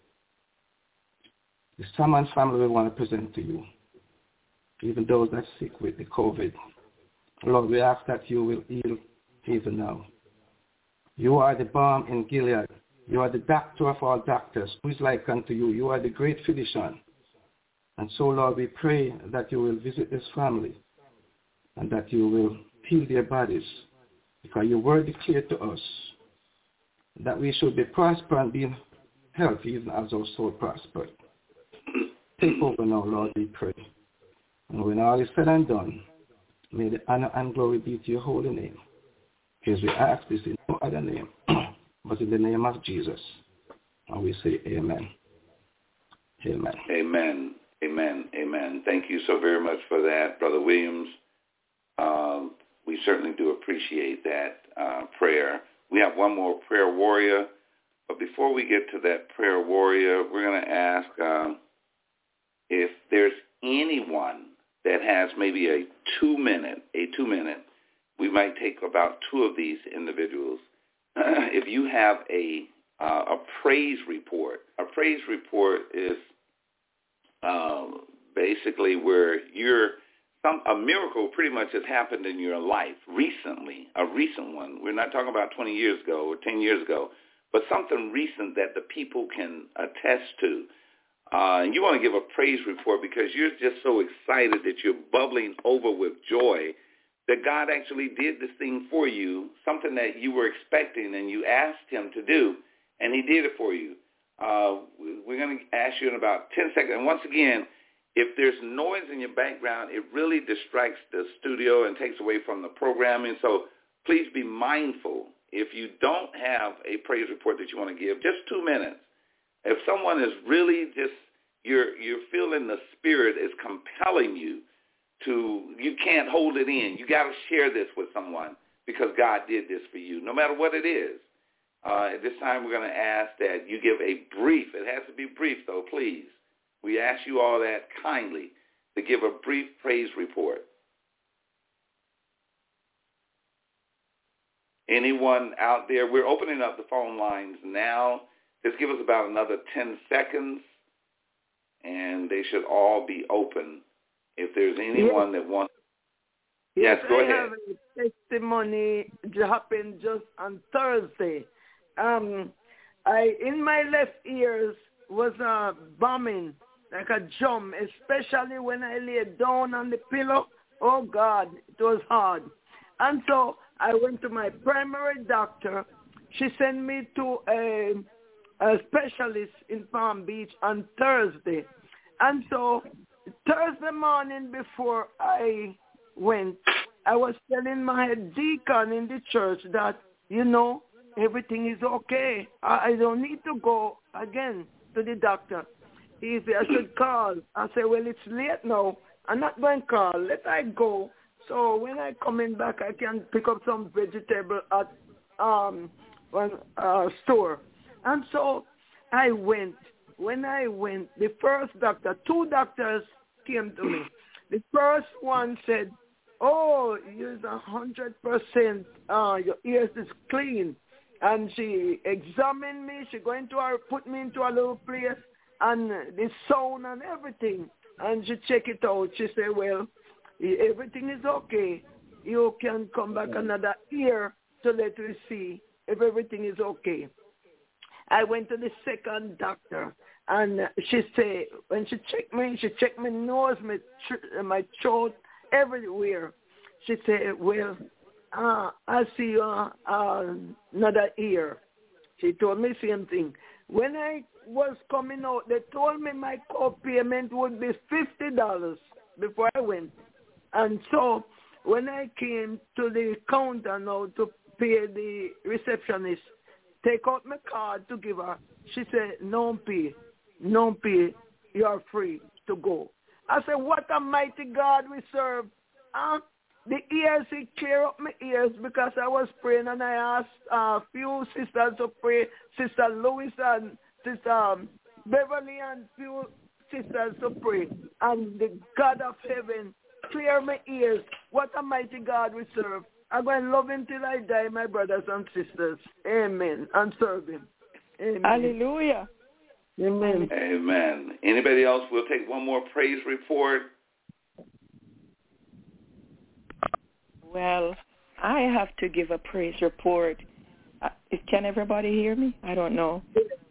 The Salmon family we want to present to you, even those that are sick with the COVID. Lord, we ask that you will heal even now. You are the balm in Gilead. You are the doctor of all doctors. Who is like unto you? You are the great physician. And so, Lord, we pray that you will visit this family and that you will heal their bodies, because your word declared to us that we should be prosperous and be healthy even as our soul prospered. Take over now, Lord, we pray. And when all is said and done, may the honor and glory be to your holy name. Because we ask this in no other name, but in the name of Jesus. And we say amen. Amen. Amen. Amen. Amen. Thank you so very much for that, Brother Williams. Um, we certainly do appreciate that uh, prayer. We have one more prayer warrior. But before we get to that prayer warrior, we're going to ask um, if there's anyone that has maybe a two-minute, a two-minute, we might take about two of these individuals. If you have a uh, a praise report, a praise report is um, basically where you're some a miracle pretty much has happened in your life recently, a recent one. We're not talking about twenty years ago or ten years ago, but something recent that the people can attest to. Uh, and you want to give a praise report because you're just so excited that you're bubbling over with joy that God actually did this thing for you, something that you were expecting and you asked him to do, and he did it for you. Uh, we're going to ask you in about ten seconds. And once again, if there's noise in your background, it really distracts the studio and takes away from the programming. So please be mindful. If you don't have a praise report that you want to give, just two minutes. If someone is really just, you're you're feeling the spirit is compelling you to, you can't hold it in. You got to share this with someone because God did this for you, no matter what it is. Uh, at this time, we're going to ask that you give a brief. It has to be brief, though, please. We ask you all that kindly to give a brief praise report. Anyone out there? We're opening up the phone lines now. Just give us about another ten seconds, and they should all be open. If there's anyone yes. that wants... Yes, yes go I ahead. have a testimony that happened just on Thursday. Um, I in my left ears was a bombing, like a drum, especially when I lay down on the pillow. Oh, God, it was hard. And so I went to my primary doctor. She sent me to a... a specialist in Palm Beach on Thursday. And so Thursday morning before I went, I was telling my deacon in the church that, you know, everything is okay. I, I don't need to go again to the doctor. He said I should call. I said, well, it's late now. I'm not going to call. Let I go. So when I coming back, I can pick up some vegetable at um one uh, store. And so I went. When I went, the first doctor, two doctors came to me. The first one said, oh, you're one hundred percent, uh, your ears is clean. And she examined me. She going to her, put me into a little place, and the sound and everything. And she check it out. She said, well, everything is okay. You can come back another year to let me see if everything is okay. I went to the second doctor, And she say, when she checked me, she checked my nose, my, tr- my throat, everywhere. She said, well, uh, I see uh, uh, another ear. She told me the same thing. When I was coming out, they told me my co-payment would be fifty dollars before I went. And so when I came to the counter now to pay the receptionist, take out my card to give her, she said, no pay, no pay, you are free to go. I said, what a mighty God we serve. Huh? The ears, he clear up my ears because I was praying and I asked a uh, few sisters to pray, Sister Louis and Sister um, Beverly and few sisters to pray. And the God of heaven clear my ears. What a mighty God we serve. I'm going to love him till I die, my brothers and sisters. Amen. And serve him. Amen. Hallelujah. Amen. Amen. Anybody else? We'll take one more praise report. Well, I have to give a praise report. Uh, can everybody hear me? I don't know.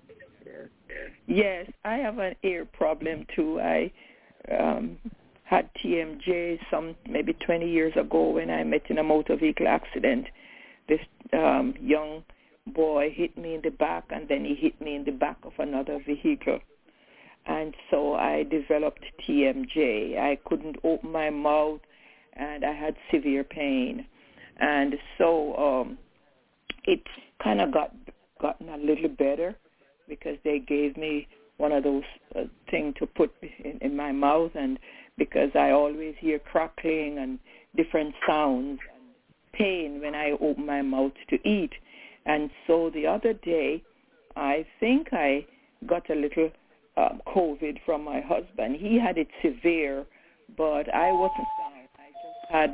Yes, I have an ear problem too. I um, had T M J some maybe twenty years ago when I met in a motor vehicle accident. This um, young boy hit me in the back, and then he hit me in the back of another vehicle. And so I developed T M J. I couldn't open my mouth, and I had severe pain. And so um, it kind of got gotten a little better because they gave me one of those uh, things to put in, in my mouth, and because I always hear crackling and different sounds and pain when I open my mouth to eat. And so the other day, I think I got a little um, COVID from my husband. He had it severe, but I wasn't down. I just had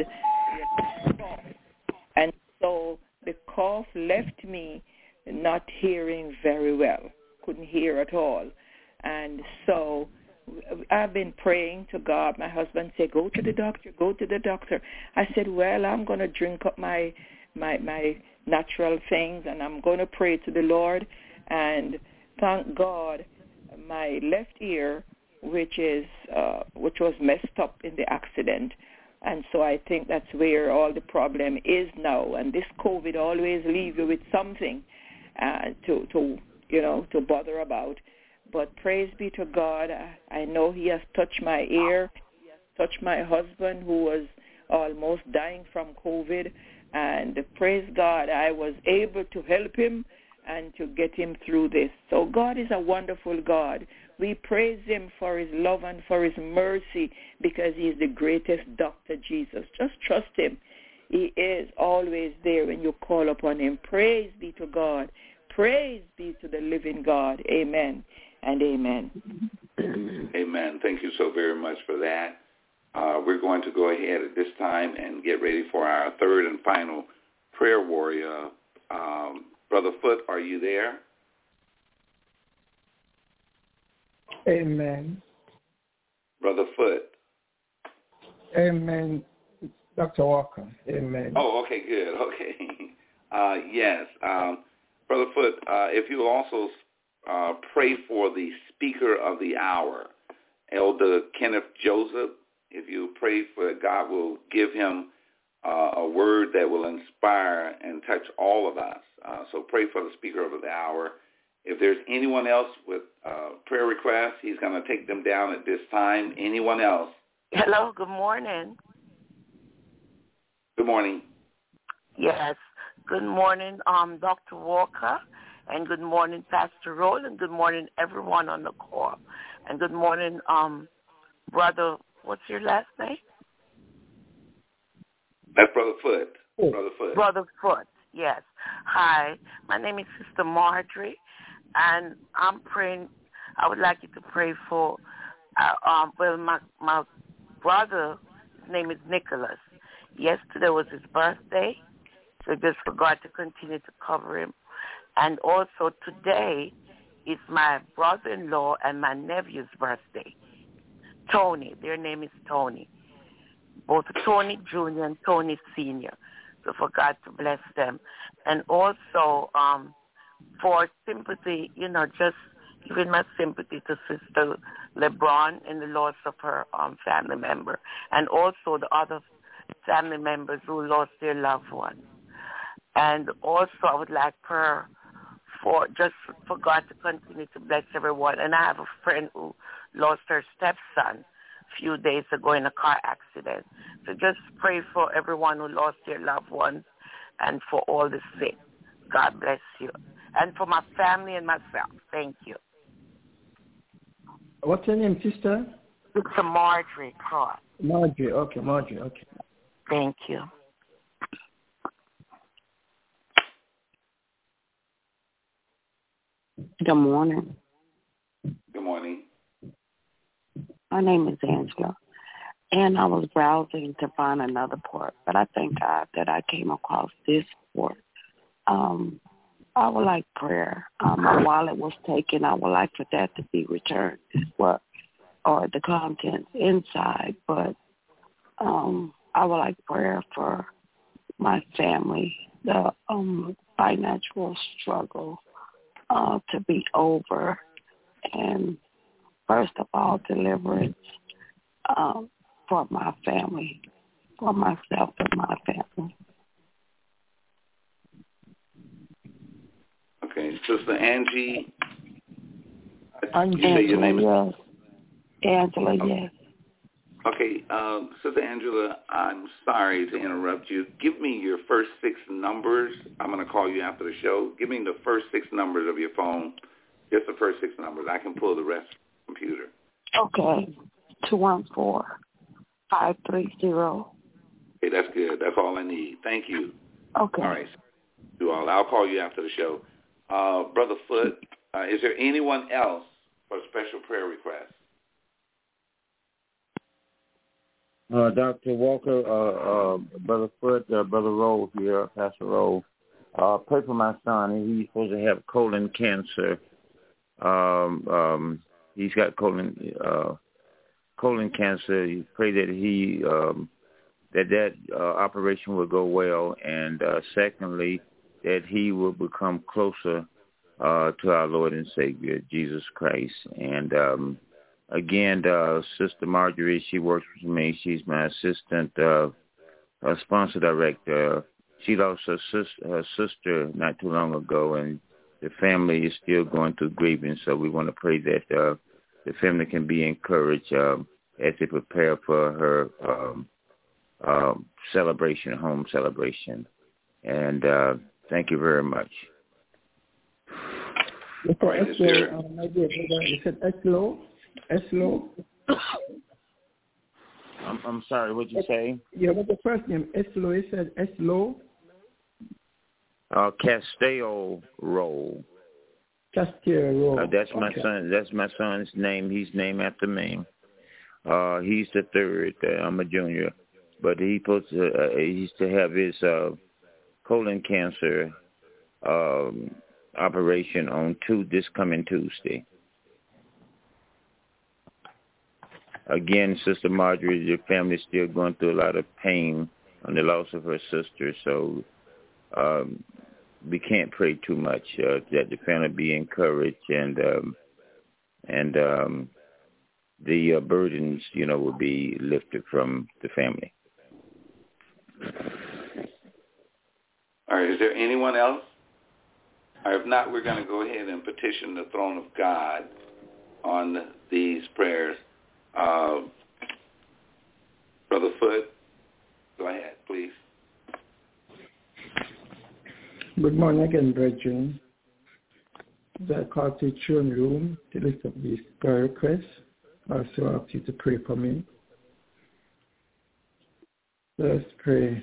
a cough. And so the cough left me not hearing very well, couldn't hear at all. And so I've been praying to God. My husband said, go to the doctor, go to the doctor. I said, well, I'm going to drink up my my my natural things, and I'm going to pray to the Lord. And thank God, my left ear, which is uh, which was messed up in the accident, and so I think that's where all the problem is now. And this COVID always leaves you with something uh, to to you know to bother about. But praise be to God, I, I know He has touched my ear. He has touched my husband, who was almost dying from COVID. And praise God, I was able to help him and to get him through this. So God is a wonderful God. We praise him for his love and for his mercy because he is the greatest doctor, Jesus. Just trust him. He is always there when you call upon him. Praise be to God. Praise be to the living God. Amen and amen. Amen. Thank you so very much for that. Uh, we're going to go ahead at this time and get ready for our third and final prayer warrior. Um, Brother Foote, are you there? Amen. Brother Foote. Amen. Doctor Walker. Amen. Oh, okay, good. Okay. Uh, yes. Um, Brother Foote, uh, if you also uh, pray for the speaker of the hour, Elder Kenneth Joseph. If you pray for it, God will give him uh, a word that will inspire and touch all of us. Uh, so pray for the speaker of the hour. If there's anyone else with uh, prayer requests, he's going to take them down at this time. Anyone else? Hello, good morning. Good morning. Yes, good morning, um, Doctor Walker, and good morning, Pastor Roll, and good morning, everyone on the call. And good morning, um, Brother, what's your last name? That's Brother Foote. Oh. Brother Foote. Brother Foote, yes. Hi, my name is Sister Marjorie, and I'm praying, I would like you to pray for, uh, um, well, my, my brother, his name is Nicholas. Yesterday was his birthday, so just for God to continue to cover him. And also today is my brother-in-law and my nephew's birthday. Tony, their name is Tony. Both Tony Junior and Tony Senior So for God to bless them. And also um, for sympathy, you know, just giving my sympathy to Sister LeBron in the loss of her um, family member, and also the other family members who lost their loved ones. And also I would like prayer for just for God to continue to bless everyone. And I have a friend who lost her stepson a few days ago in a car accident. So just pray for everyone who lost their loved ones and for all the sick. God bless you. And for my family and myself. Thank you. What's your name, sister? Sister Marjorie Cross. Marjorie, okay, Marjorie, okay. Thank you. Good morning. Good morning. My name is Angela, and I was browsing to find another port, but I thank God that I came across this port. Um, I would like prayer. Um, my wallet was taken. I would like for that to be returned, what, or the contents inside, but um, I would like prayer for my family, the um, financial struggle uh, to be over, and first of all, deliverance um, for my family, for myself and my family. Okay, Sister Angie. Angela, you say your name yes. is Angela, okay. yes. Okay, um, Sister Angela, I'm sorry to interrupt you. Give me your first six numbers. I'm going to call you after the show. Give me the first six numbers of your phone. Just the first six numbers. I can pull the rest from the computer. Okay, two one four, five three zero. Okay, that's good. That's all I need. Thank you. Okay. All right. You all. I'll call you after the show. Uh, Brother Foot, uh, is there anyone else for a special prayer request? Uh, Doctor Walker, uh, uh, Brother Foot, uh, Brother Rowe here, Pastor Rowe. Uh, pray for my son. He's supposed to have colon cancer. Um, um, he's got colon uh, colon cancer. You pray that he um, that that uh, operation will go well, and uh, secondly, that he will become closer uh, to our Lord and Savior, Jesus Christ. And um, again, uh, Sister Marjorie, she works with me. She's my assistant uh, uh, sponsor director. She lost her, sis- her sister not too long ago, and the family is still going through grieving. So we want to pray that uh, the family can be encouraged uh, as they prepare for her um, uh, celebration, home celebration. And uh, thank you very much. For Eslo, uh, my dear brother, you said Eslo? Eslo? I'm, I'm sorry, what did you say? Yeah, what's the first name? Eslo, you said Eslo? Uh, Castillo Roll. Castillo Roll. Uh, that's my okay. son. That's my son's name. He's named after me. Uh, he's the third. Uh, I'm a junior, but he's supposed to. Uh, he's to have his uh, colon cancer um, operation on two this coming Tuesday. Again, Sister Marjorie, your family's still going through a lot of pain on the loss of her sister, so um, we can't pray too much. Uh, that the family be encouraged, and um, and um, the uh, burdens, you know, will be lifted from the family. All right. Is there anyone else? Or if not, we're going to go ahead and petition the throne of God on these prayers. Uh, Brother Foot, go ahead, please. Good morning again, brethren. I call to the throne room to lift up these prayer requests. I also ask you to pray for me. Let's pray.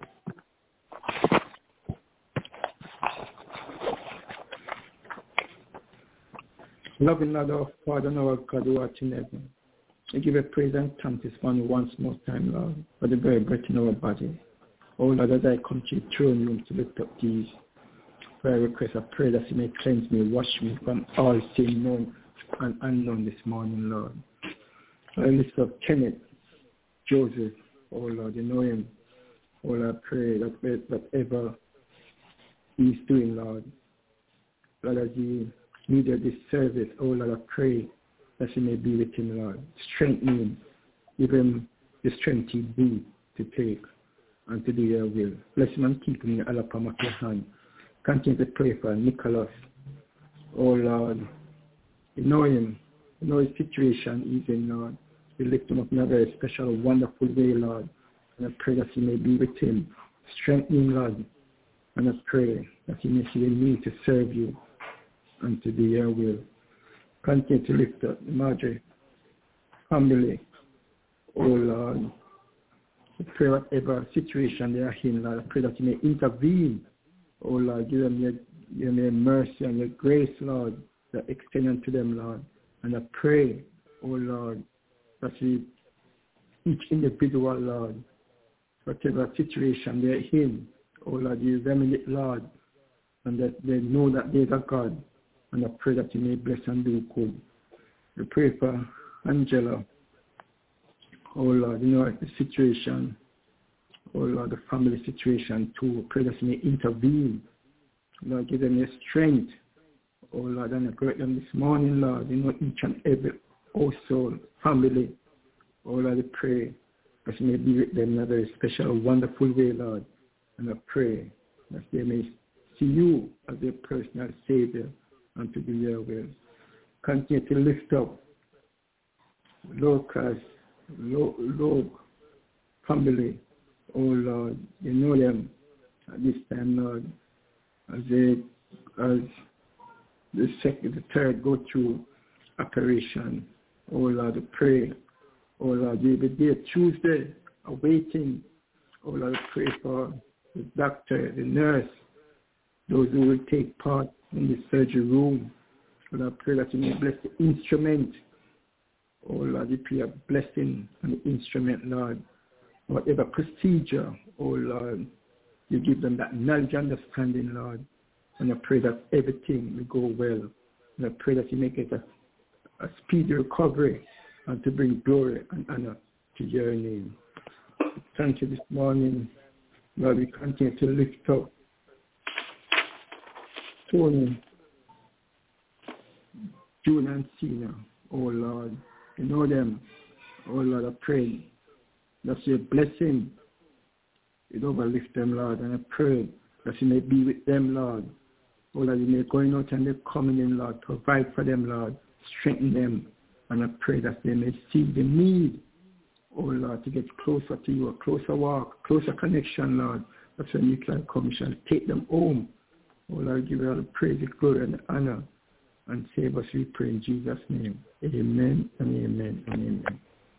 Loving Lord of Father and our God who art in heaven, we give a praise and thanks this morning once more time, Lord, for the very breath in our body. Oh Lord, as I come to your throne room to lift up these prayer requests, I pray that you may cleanse me, wash me from all sin known and unknown this morning, Lord. I lift up Kenneth, Joseph, oh Lord, you know him. Oh Lord, I pray that whatever he's doing, Lord, Lord, as he leader this service. Oh Lord, I pray that you may be with him, Lord. Strengthen him. Give him the strength he needs to take and to do your will. Bless him and keep him in the hollow palm of your hand. Continue to pray for Nicholas. Oh Lord, you know him. You know his situation he's in, Lord. You lift him up in a very special, wonderful way, Lord. And I pray that you may be with him. Strengthen him, Lord. And I pray that he may see the need to serve you and to do your will. Continue to lift up the Marjorie family. Oh Lord, I pray whatever situation they are in, Lord, I pray that you may intervene. Oh Lord, give them your, your, your mercy and your grace, Lord, that extend unto them, Lord. And I pray, oh Lord, that you, each individual, Lord, whatever situation they're in, oh Lord, you examine it, Lord, and that they know that there's a God. And I pray that you may bless and do good. We pray for Angela. Oh Lord, you know the situation. Oh Lord, the family situation too. I pray that you may intervene. Lord, give them your strength. Oh Lord, and I pray them this morning, Lord. You know each and every household, family. Oh Lord, I pray that you may be with them in a very special, wonderful way, Lord. And I pray that they may see you as their personal Savior and to do your will. Continue to lift up Lucas, Lord, family. Oh Lord, you know them at this time, Lord, as they, as the second, the third go through operation. Oh Lord, I pray. Oh Lord, you'll be there Tuesday, awaiting. Oh Lord, I pray for the doctor, the nurse, those who will take part in the surgery room. Lord, I pray that you may bless the instrument. Oh Lord, you pray a blessing on the instrument, Lord. Whatever procedure, oh Lord, you give them that knowledge and understanding, Lord. And I pray that everything will go well. And I pray that you make it a, a speedy recovery and to bring glory and honor to your name. Thank you this morning. Lord, we continue to lift up Tony, June and Cena. Oh Lord, you know them. Oh Lord, I pray that your blessing it overlift them, Lord, and I pray that you may be with them, Lord. Oh Lord, you may going out and they're coming in, Lord. Provide for them, Lord. Strengthen them. And I pray that they may see the need, oh Lord, to get closer to you, a closer walk, closer connection, Lord. That's when you can come, you shall take them home. Oh Lord, give you all the praise, the glory, and the honor. And save us, we pray in Jesus' name. Amen and amen and amen.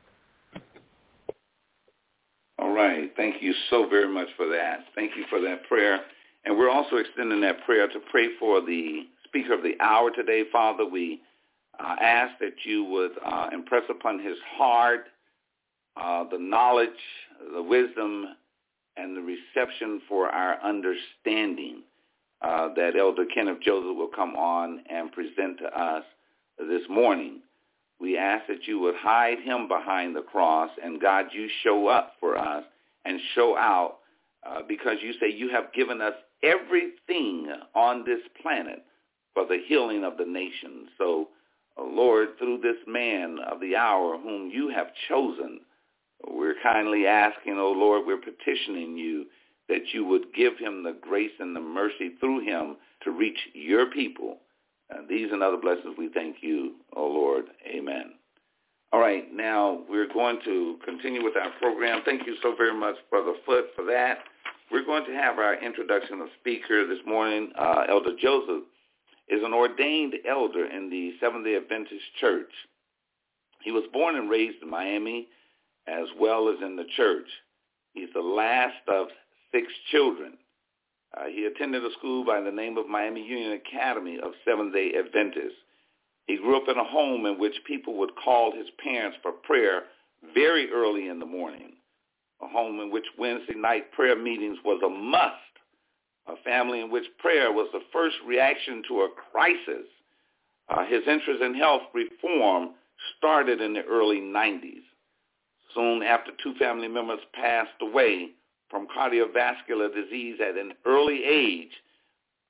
All right. Thank you so very much for that. Thank you for that prayer. And we're also extending that prayer to pray for the speaker of the hour today. Father, we uh, ask that you would uh, impress upon his heart uh, the knowledge, the wisdom, and the reception for our understanding uh, that Elder Kenneth Joseph will come on and present to us this morning. We ask that you would hide him behind the cross, and God, you show up for us and show out uh, because you say you have given us everything on this planet for the healing of the nation. So, uh, Lord, through this man of the hour whom you have chosen, we're kindly asking, oh Lord, we're petitioning you that you would give him the grace and the mercy through him to reach your people. And these and other blessings we thank you, oh Lord. Amen. All right, now we're going to continue with our program. Thank you so very much, Brother Foote, for that. We're going to have our introduction of speaker this morning. Uh, Elder Joseph is an ordained elder in the Seventh-day Adventist Church. He was born and raised in Miami as well as in the church. He's the last of six children. Uh, he attended a school by the name of Miami Union Academy of Seventh-day Adventists. He grew up in a home in which people would call his parents for prayer very early in the morning, a home in which Wednesday night prayer meetings was a must, a family in which prayer was the first reaction to a crisis. Uh, his interest in health reform started in the early nineties. Soon after two family members passed away from cardiovascular disease at an early age,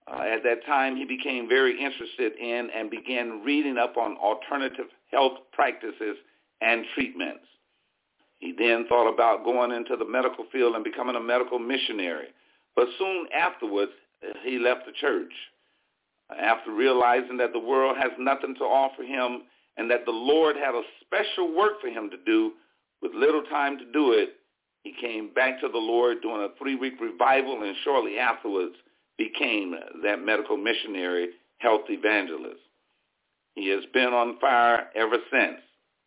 Uh, at that time, he became very interested in and began reading up on alternative health practices and treatments. He then thought about going into the medical field and becoming a medical missionary. But soon afterwards, he left the church. After realizing that the world has nothing to offer him and that the Lord had a special work for him to do with little time to do it, he came back to the Lord doing a three-week revival and shortly afterwards became that medical missionary, health evangelist. He has been on fire ever since.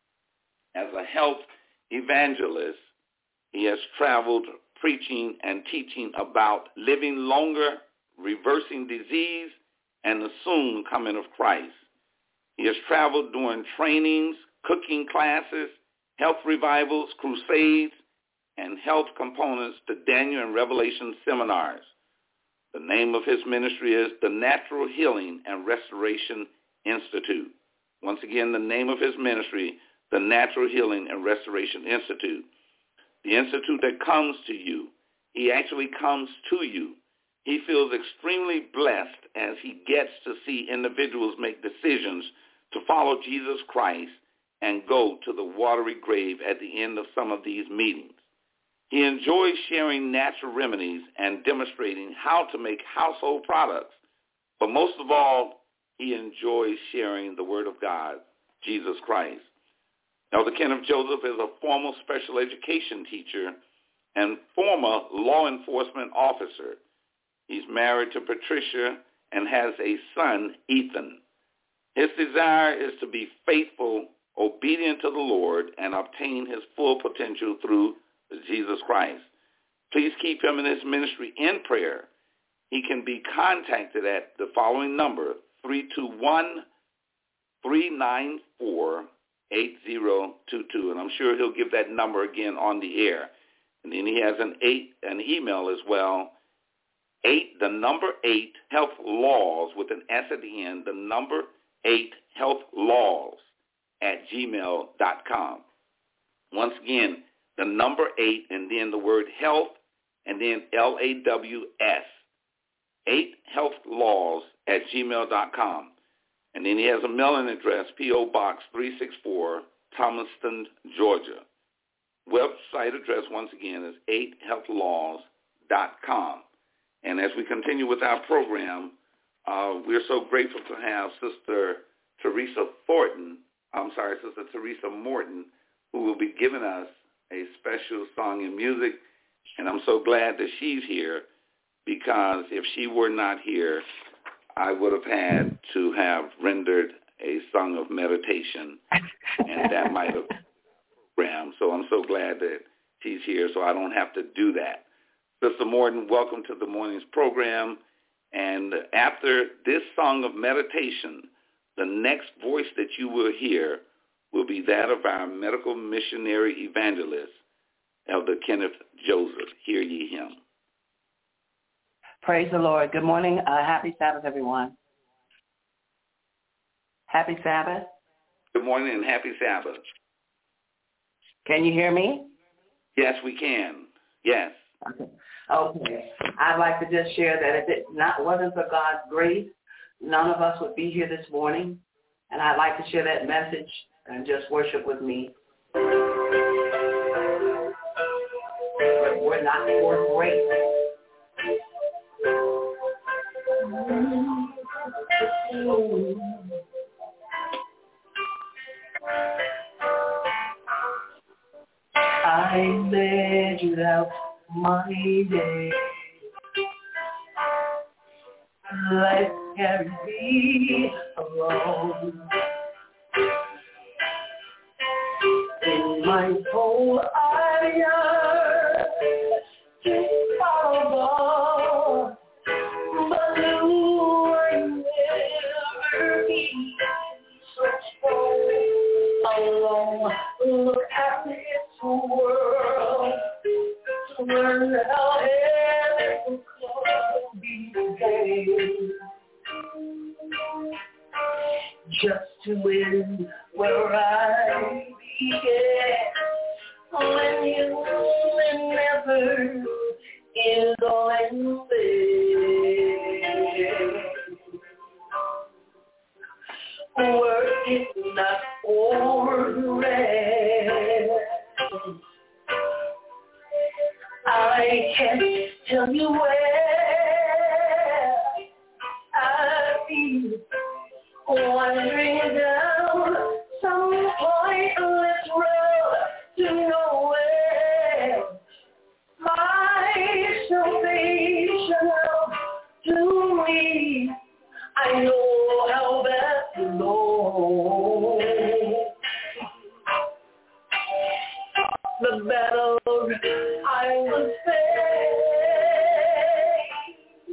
As a health evangelist, he has traveled preaching and teaching about living longer, reversing disease, and the soon coming of Christ. He has traveled doing trainings, cooking classes, health revivals, crusades, and health components to Daniel and Revelation seminars. The name of his ministry is the Natural Healing and Restoration Institute. Once again, the name of his ministry, the Natural Healing and Restoration Institute. The institute that comes to you, he actually comes to you. He feels extremely blessed as he gets to see individuals make decisions to follow Jesus Christ and go to the watery grave at the end of some of these meetings. He enjoys sharing natural remedies and demonstrating how to make household products. But most of all, he enjoys sharing the Word of God, Jesus Christ. Elder Kenneth Joseph is a former special education teacher and former law enforcement officer. He's married to Patricia and has a son, Ethan. His desire is to be faithful, obedient to the Lord, and obtain his full potential through Jesus Christ. Please keep him and his ministry in prayer. He can be contacted at the following number, three two one, three nine four, eight zero two two. And I'm sure he'll give that number again on the air. And then he has an eight an email as well, eight, the number eight, health laws with an S at the end, the number eight, health laws at gmail dot com. Once again, the number eight, and then the word health, and then L A W S, eight health laws at gmail dot com. And then he has a mailing address, P O Box three six four, Thomaston, Georgia. Website address, once again, is eight health laws dot com. And as we continue with our program, uh, we're so grateful to have Sister Teresa Thornton, I'm sorry, Sister Teresa Morton, who will be giving us a special song and music. And I'm so glad that she's here, because if she were not here, I would have had to have rendered a song of meditation, and that might have programmed. So I'm so glad that she's here, so I don't have to do that. Sister Morton, welcome to the morning's program. And after this song of meditation, the next voice that you will hear will be that of our medical missionary evangelist, Elder Kenneth Joseph. Hear ye him. Praise the Lord. Good morning. Uh, happy Sabbath, everyone. Happy Sabbath. Good morning and happy Sabbath. Can you hear me? Yes, we can. Yes. Okay. Okay. I'd like to just share that if it not wasn't for God's grace, none of us would be here this morning. And I'd like to share that message and just worship with me. But we're not for grace. I measured out my day. Life carried me alone. In my soul I yearn to follow, but knew I'd never be so far alone. Look at this world to learn how heaven could be gained. Just to end where I began, when you never is all in vain. not for the rest. I can't tell you where I've been wandering down some pointless road to nowhere. My salvation to me, I know how best to know. The battle I was faced,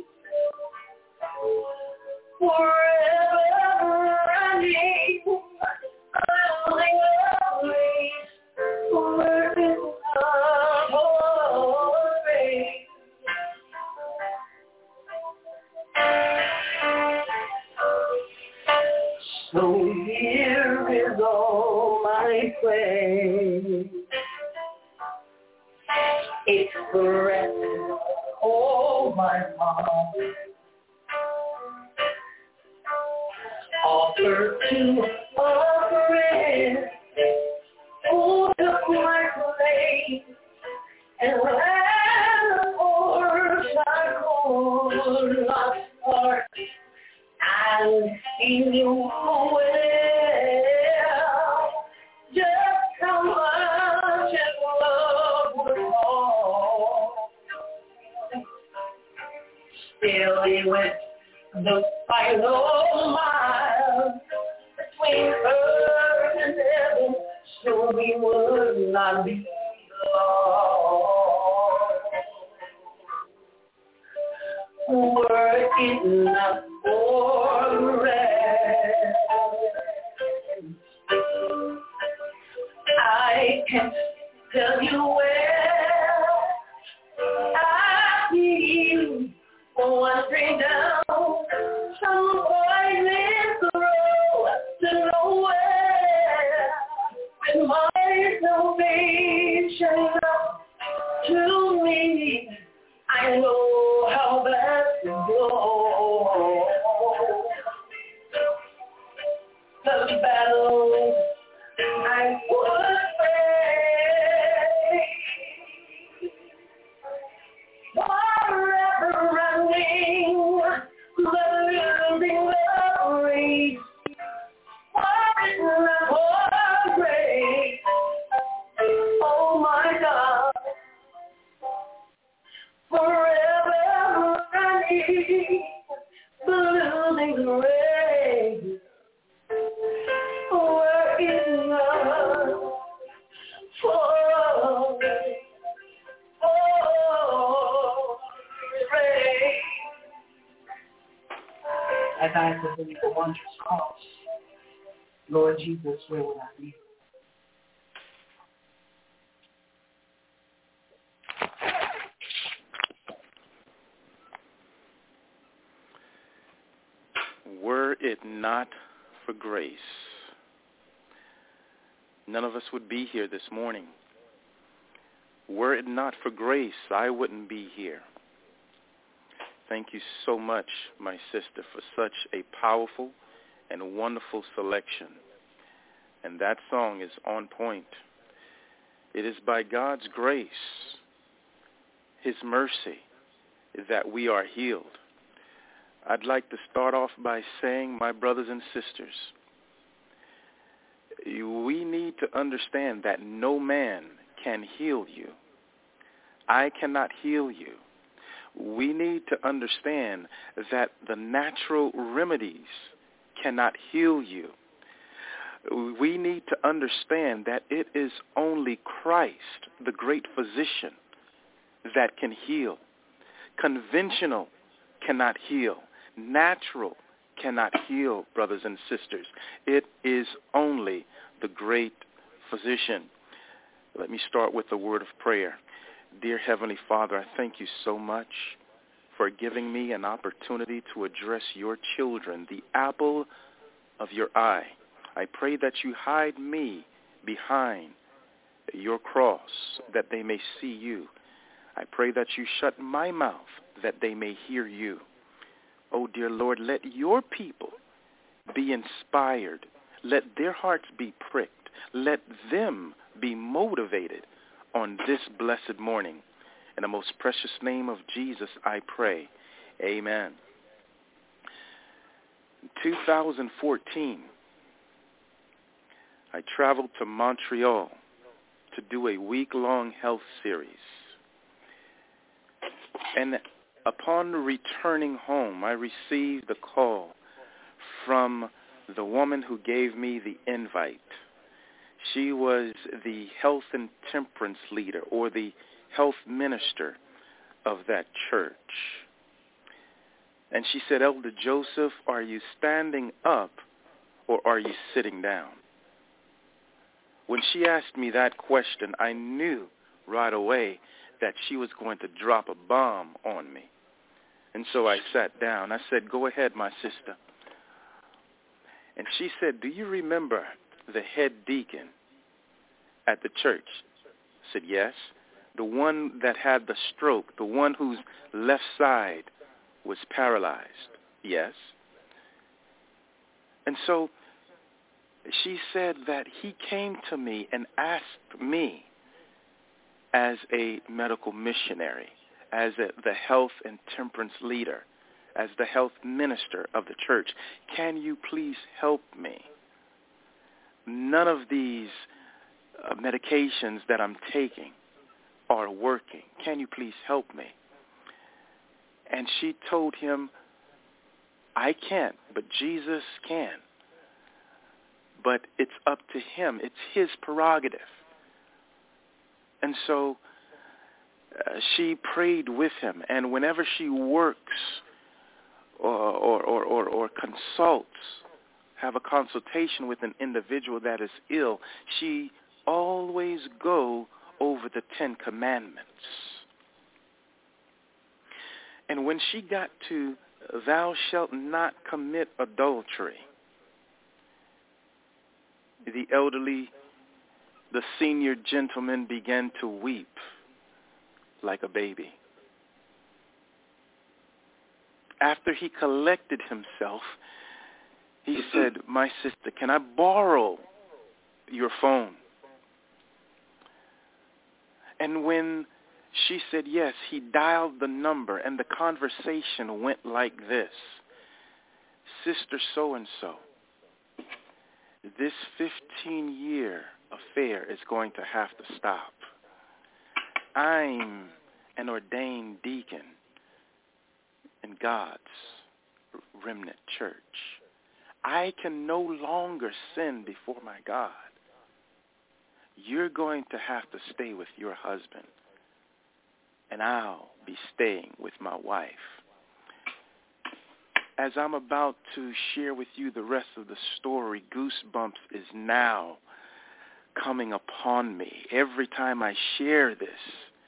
forever running, losing the race, working for faith. So here is all my praise. Expresses all my heart, offer to a friend who took my place, and when of course I could not part, and he knew well just how much it love would fall. Still he went the final mile between earth and heaven, so we would not be lost. Were it not for rest, I can't tell you where I've been wandering down some pointless road to nowhere, with my salvation to me, I know how best to go. The battle I would face, forever running, but losing the race. What is love for grace? Oh my God, forever running, but losing the race. Where is love for grace? As I believe the wondrous cross, Lord Jesus, where would I be? Were it not for grace, none of us would be here this morning. Were it not for grace, I wouldn't be here. Thank you so much, my sister, for such a powerful and wonderful selection. And that song is on point. It is by God's grace, his mercy, that we are healed. I'd like to start off by saying, my brothers and sisters, we need to understand that no man can heal you. I cannot heal you. We need to understand that the natural remedies cannot heal you. We need to understand that it is only Christ, the great physician, that can heal. Conventional cannot heal. Natural cannot heal, brothers and sisters. It is only the great physician. Let me start with a word of prayer. Dear Heavenly Father, I thank you so much for giving me an opportunity to address your children, the apple of your eye. I pray that you hide me behind your cross, that they may see you. I pray that you shut my mouth, that they may hear you. Oh, dear Lord, let your people be inspired. Let their hearts be pricked. Let them be motivated on this blessed morning. In the most precious name of Jesus, I pray. Amen. In two thousand fourteen, I traveled to Montreal to do a week-long health series. And upon returning home, I received a call from the woman who gave me the invite. She was the health and temperance leader, or the health minister of that church. And she said, Elder Joseph, are you standing up or are you sitting down? When she asked me that question, I knew right away that she was going to drop a bomb on me. And so I sat down. I said, go ahead, my sister. And she said, do you remember the head deacon at the church? I said, yes. The one that had the stroke, the one whose left side was paralyzed? Yes. And so she said that he came to me and asked me, as a medical missionary, as a, the health and temperance leader, as the health minister of the church, can you please help me? None of these uh, medications that I'm taking are working. Can you please help me? And she told him, I can't, but Jesus can. But it's up to him. It's his prerogative. And so uh, she prayed with him. And whenever she works or, or, or, or, or consults, have a consultation with an individual that is ill, she always go over the Ten Commandments. And when she got to thou shalt not commit adultery, the elderly, the senior gentleman began to weep like a baby. After he collected himself, he said, my sister, can I borrow your phone? And when she said yes, he dialed the number, and the conversation went like this. Sister so-and-so, this fifteen-year affair is going to have to stop. I'm an ordained deacon in God's remnant church. I can no longer sin before my God. You're going to have to stay with your husband, and I'll be staying with my wife. As I'm about to share with you the rest of the story, goosebumps is now coming upon me every time I share this.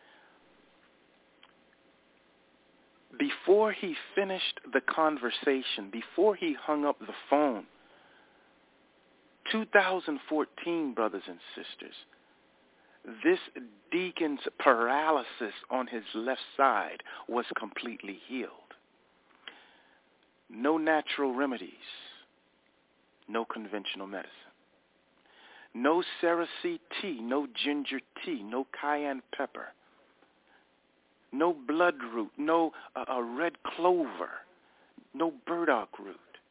Before he finished the conversation, before he hung up the phone, two thousand fourteen, brothers and sisters, this deacon's paralysis on his left side was completely healed. No natural remedies, no conventional medicine, no Cerasee tea, no ginger tea, no cayenne pepper, no bloodroot, no uh, uh, red clover, no burdock root.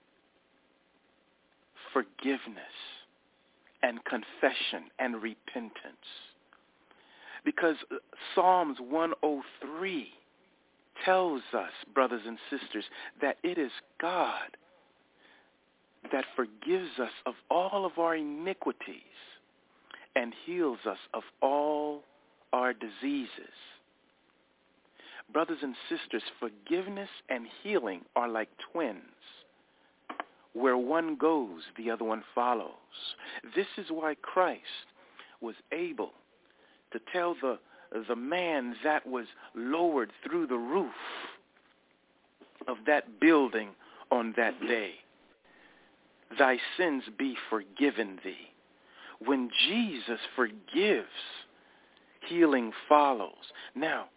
Forgiveness and confession and repentance. Because Psalms one oh three tells us, brothers and sisters, that it is God that forgives us of all of our iniquities and heals us of all our diseases. Brothers and sisters, forgiveness and healing are like twins. Where one goes, the other one follows. This is why Christ was able to tell the, the man that was lowered through the roof of that building on that day, thy sins be forgiven thee. When Jesus forgives, healing follows. Now,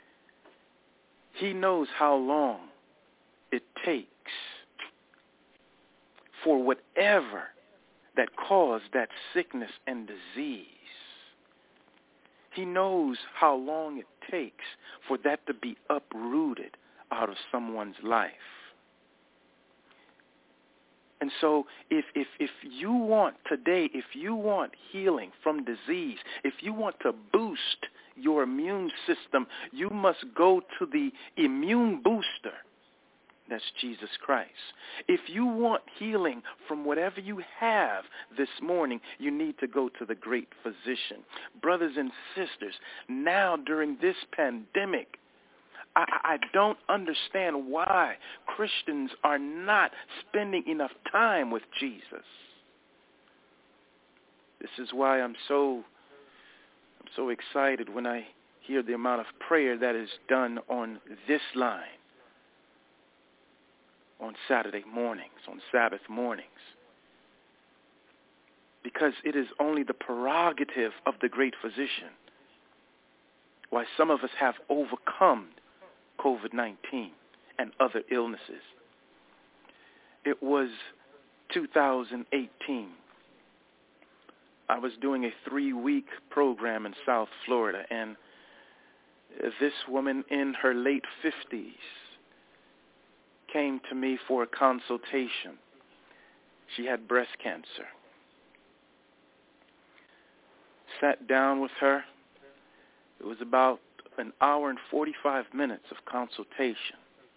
he knows how long it takes for whatever that caused that sickness and disease. He knows how long it takes for that to be uprooted out of someone's life. And so if, if, if you want today, if you want healing from disease, if you want to boost your immune system, you must go to the immune booster. That's Jesus Christ. If you want healing from whatever you have this morning, you need to go to the great physician. Brothers and sisters, now during this pandemic, I, I don't understand why Christians are not spending enough time with Jesus. This is why I'm so I'm so excited when I hear the amount of prayer that is done on this line on Saturday mornings, on Sabbath mornings. Because it is only the prerogative of the great physician why some of us have overcome covid nineteen and other illnesses. It was two thousand eighteen. I was doing a three-week program in South Florida, and this woman in her late fifties came to me for a consultation. She had breast cancer. Sat down with her. It was about an hour and forty-five minutes of consultation,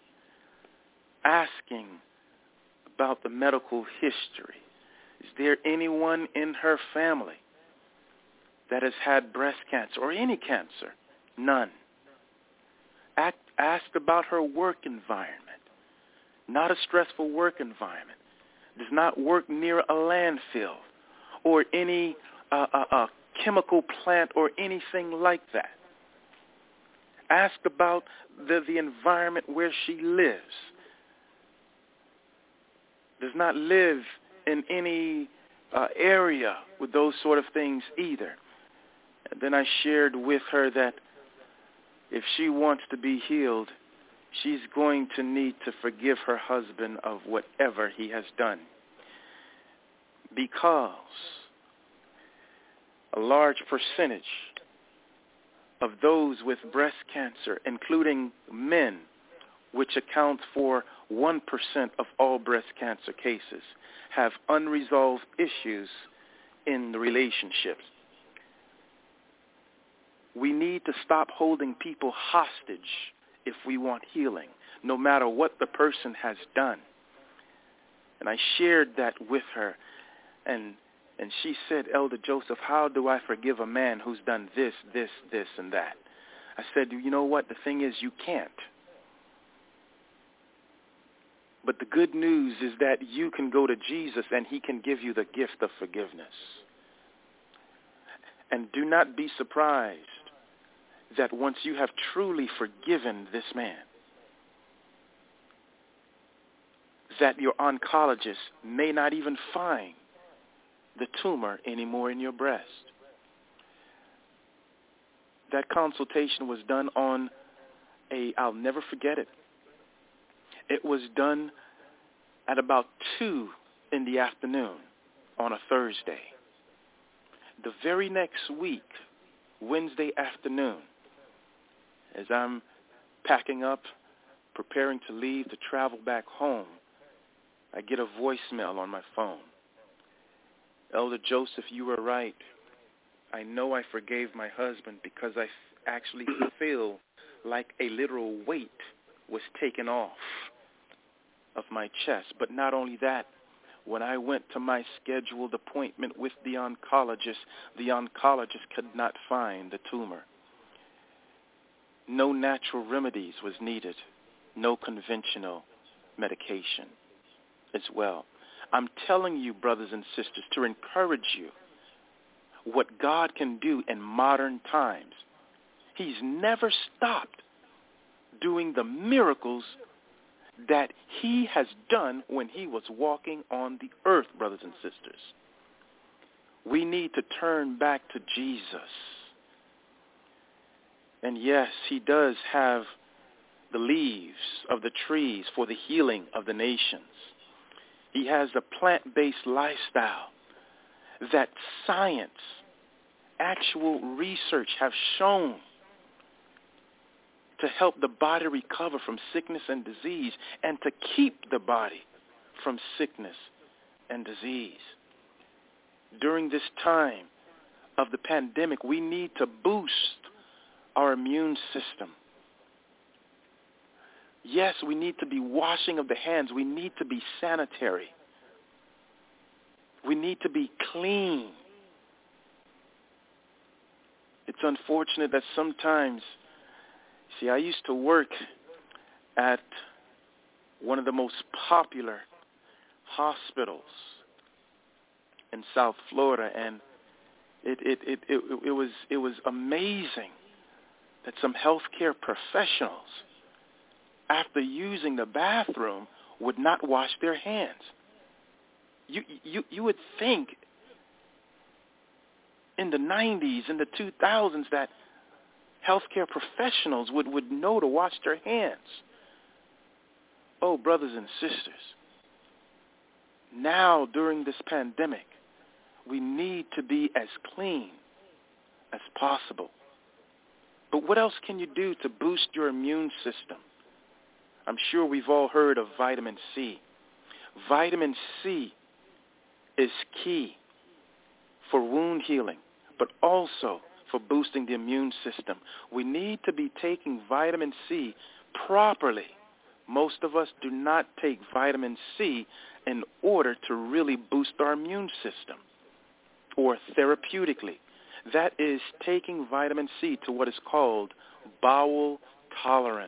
asking about the medical history. Is there anyone in her family that has had breast cancer or any cancer? None. Act, asked about her work environment. Not a stressful work environment. Does not work near a landfill or any uh, uh, uh, chemical plant or anything like that. Ask about the, the environment where she lives. Does not live in any uh, area with those sort of things either. And then I shared with her that if she wants to be healed, she's going to need to forgive her husband of whatever he has done. Because a large percentage of those with breast cancer, including men, which accounts for one percent of all breast cancer cases, have unresolved issues in the relationships. We need to stop holding people hostage if we want healing, no matter what the person has done. And I shared that with her, and and she said, Elder Joseph, how do I forgive a man who's done this, this, this, and that? I said, you know what? The thing is, you can't. But the good news is that you can go to Jesus and he can give you the gift of forgiveness. And do not be surprised that once you have truly forgiven this man, that your oncologist may not even find the tumor anymore in your breast. That consultation was done on a, I'll never forget it. It was done at about two in the afternoon on a Thursday. The very next week, Wednesday afternoon, as I'm packing up, preparing to leave to travel back home, I get a voicemail on my phone. Elder Joseph, you were right. I know I forgave my husband because I actually feel like a literal weight was taken off of my chest. But not only that, when I went to my scheduled appointment with the oncologist, the oncologist could not find the tumor. No natural remedies was needed. No conventional medication as well. I'm telling you, brothers and sisters, to encourage you what God can do in modern times. He's never stopped doing the miracles that he has done when he was walking on the earth, brothers and sisters. We need to turn back to Jesus. And yes, he does have the leaves of the trees for the healing of the nations. He has a plant-based lifestyle that science, actual research have shown to help the body recover from sickness and disease and to keep the body from sickness and disease. During this time of the pandemic, we need to boost our immune system. Yes, we need to be washing of the hands. We need to be sanitary. We need to be clean. It's unfortunate that sometimes, see, I used to work at one of the most popular hospitals in South Florida, and it it, it, it, it was it was amazing that some healthcare professionals, after using the bathroom, would not wash their hands. You you you would think in the nineties, in the two thousands, that healthcare professionals would, would know to wash their hands. Oh, brothers and sisters, now during this pandemic, we need to be as clean as possible. But what else can you do to boost your immune system? I'm sure we've all heard of vitamin C. Vitamin C is key for wound healing, but also for boosting the immune system. We need to be taking vitamin C properly. Most of us do not take vitamin C in order to really boost our immune system or therapeutically. That is taking vitamin C to what is called bowel tolerance.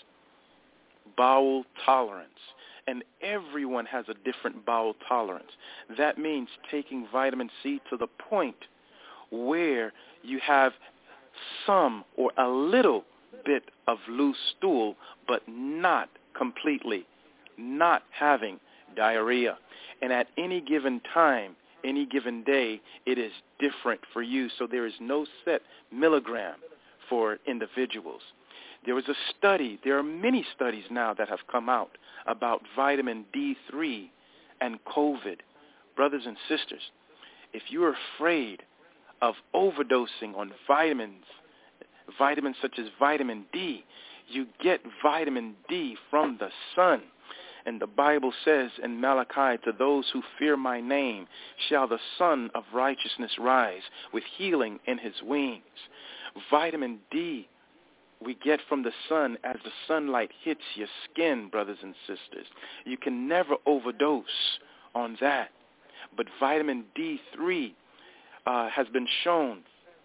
Bowel tolerance. And everyone has a different bowel tolerance. That means taking vitamin C to the point where you have some or a little bit of loose stool, but not completely, not having diarrhea. And at any given time, any given day, it is different for you. So there is no set milligram for individuals. There was a study, there are many studies now that have come out about vitamin D three and COVID. Brothers and sisters, if you're afraid of overdosing on vitamins, vitamins such as vitamin D, you get vitamin D from the sun. And the Bible says in Malachi, to those who fear my name shall the Son of righteousness rise with healing in his wings. Vitamin D we get from the sun as the sunlight hits your skin, brothers and sisters. You can never overdose on that. But vitamin D three uh, has been shown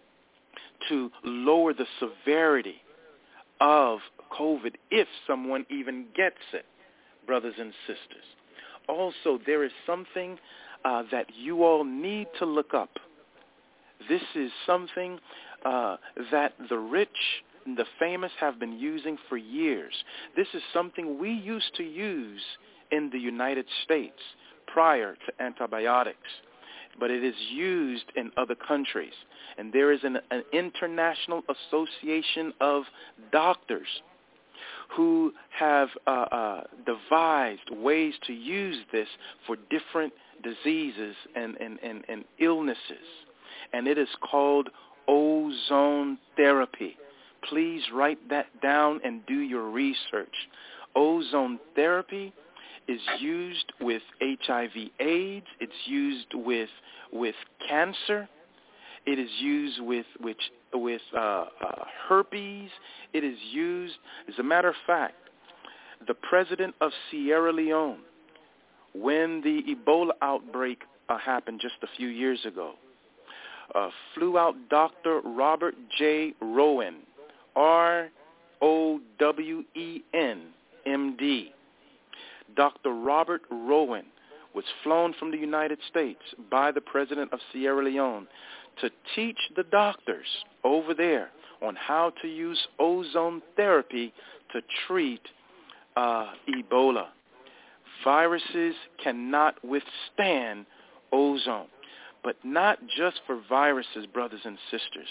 to lower the severity of COVID if someone even gets it, brothers and sisters. Also, there is something uh, that you all need to look up. This is something uh, that the rich and the famous have been using for years. This is something we used to use in the United States prior to antibiotics, but it is used in other countries. And there is an, an international association of doctors who have uh, uh, devised ways to use this for different diseases and, and, and, and illnesses. And it is called ozone therapy. Please write that down and do your research. Ozone therapy is used with H I V AIDS. It's used with with cancer. It is used with with with uh, uh, herpes. It is used. As a matter of fact, the president of Sierra Leone, when the Ebola outbreak uh, happened just a few years ago, uh, flew out Doctor Robert J. Rowen, R O W E N, M D. Doctor Robert Rowen was flown from the United States by the president of Sierra Leone to teach the doctors over there on how to use ozone therapy to treat uh, Ebola. Viruses cannot withstand ozone, but not just for viruses, brothers and sisters.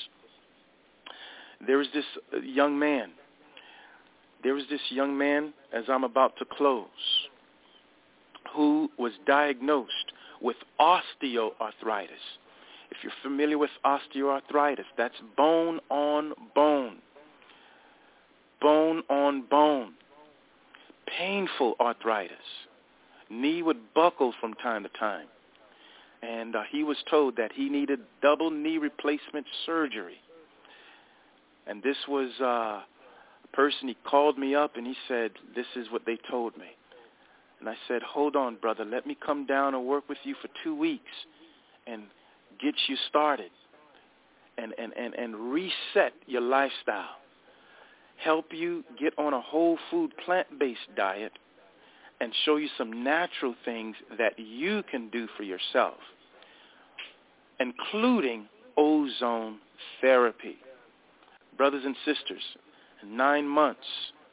There was this young man. There was this young man, as I'm about to close, who was diagnosed with osteoarthritis. If you're familiar with osteoarthritis, that's bone on bone. Bone on bone. Painful arthritis. Knee would buckle from time to time. And uh, he was told that he needed double knee replacement surgery. And this was uh, a person, he called me up and he said, this is what they told me. And I said, hold on, brother, let me come down and work with you for two weeks and get you started and, and, and, and reset your lifestyle. Help you get on a whole food, plant-based diet and show you some natural things that you can do for yourself, including ozone therapy. Brothers and sisters, in nine months,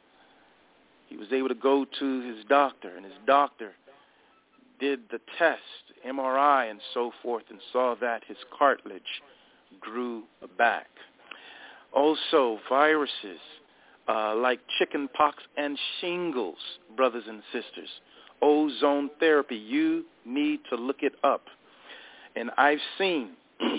he was able to go to his doctor, and his doctor did the test, M R I and so forth, and saw that his cartilage grew back. Also, viruses uh, like chicken pox and shingles, brothers and sisters. Ozone therapy, you need to look it up. And I've seen,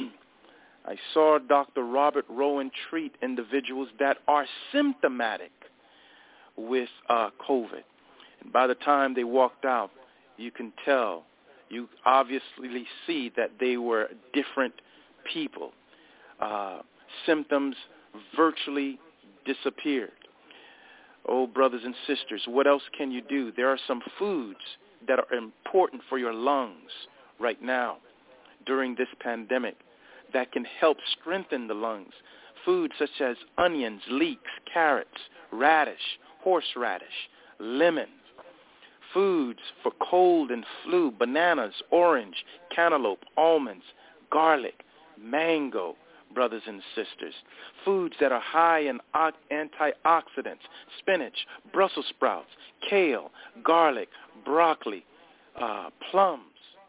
I saw Doctor Robert Rowan treat individuals that are symptomatic with uh, COVID. And by the time they walked out, you can tell, you obviously see that they were different people. Uh, symptoms virtually disappeared. Oh, brothers and sisters, what else can you do? There are some foods that are important for your lungs right now during this pandemic that can help strengthen the lungs. Foods such as onions, leeks, carrots, radish, horseradish, lemon. Foods for cold and flu, bananas, orange, cantaloupe, almonds, garlic, mango, brothers and sisters. Foods that are high in antioxidants, spinach, Brussels sprouts, kale, garlic, broccoli, uh, plums.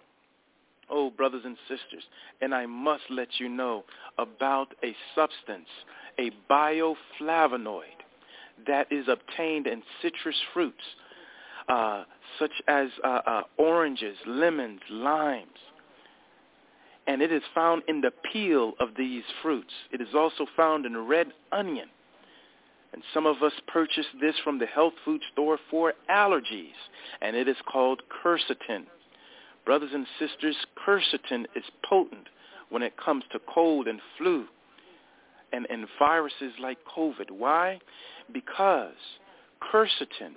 Oh, brothers and sisters, and I must let you know about a substance, a bioflavonoid, that is obtained in citrus fruits, uh, such as uh, uh, oranges, lemons, limes. And it is found in the peel of these fruits. It is also found in red onion. And some of us purchase this from the health food store for allergies, and it is called quercetin. Brothers and sisters, quercetin is potent when it comes to cold and flu and, and viruses like COVID. Why? Because quercetin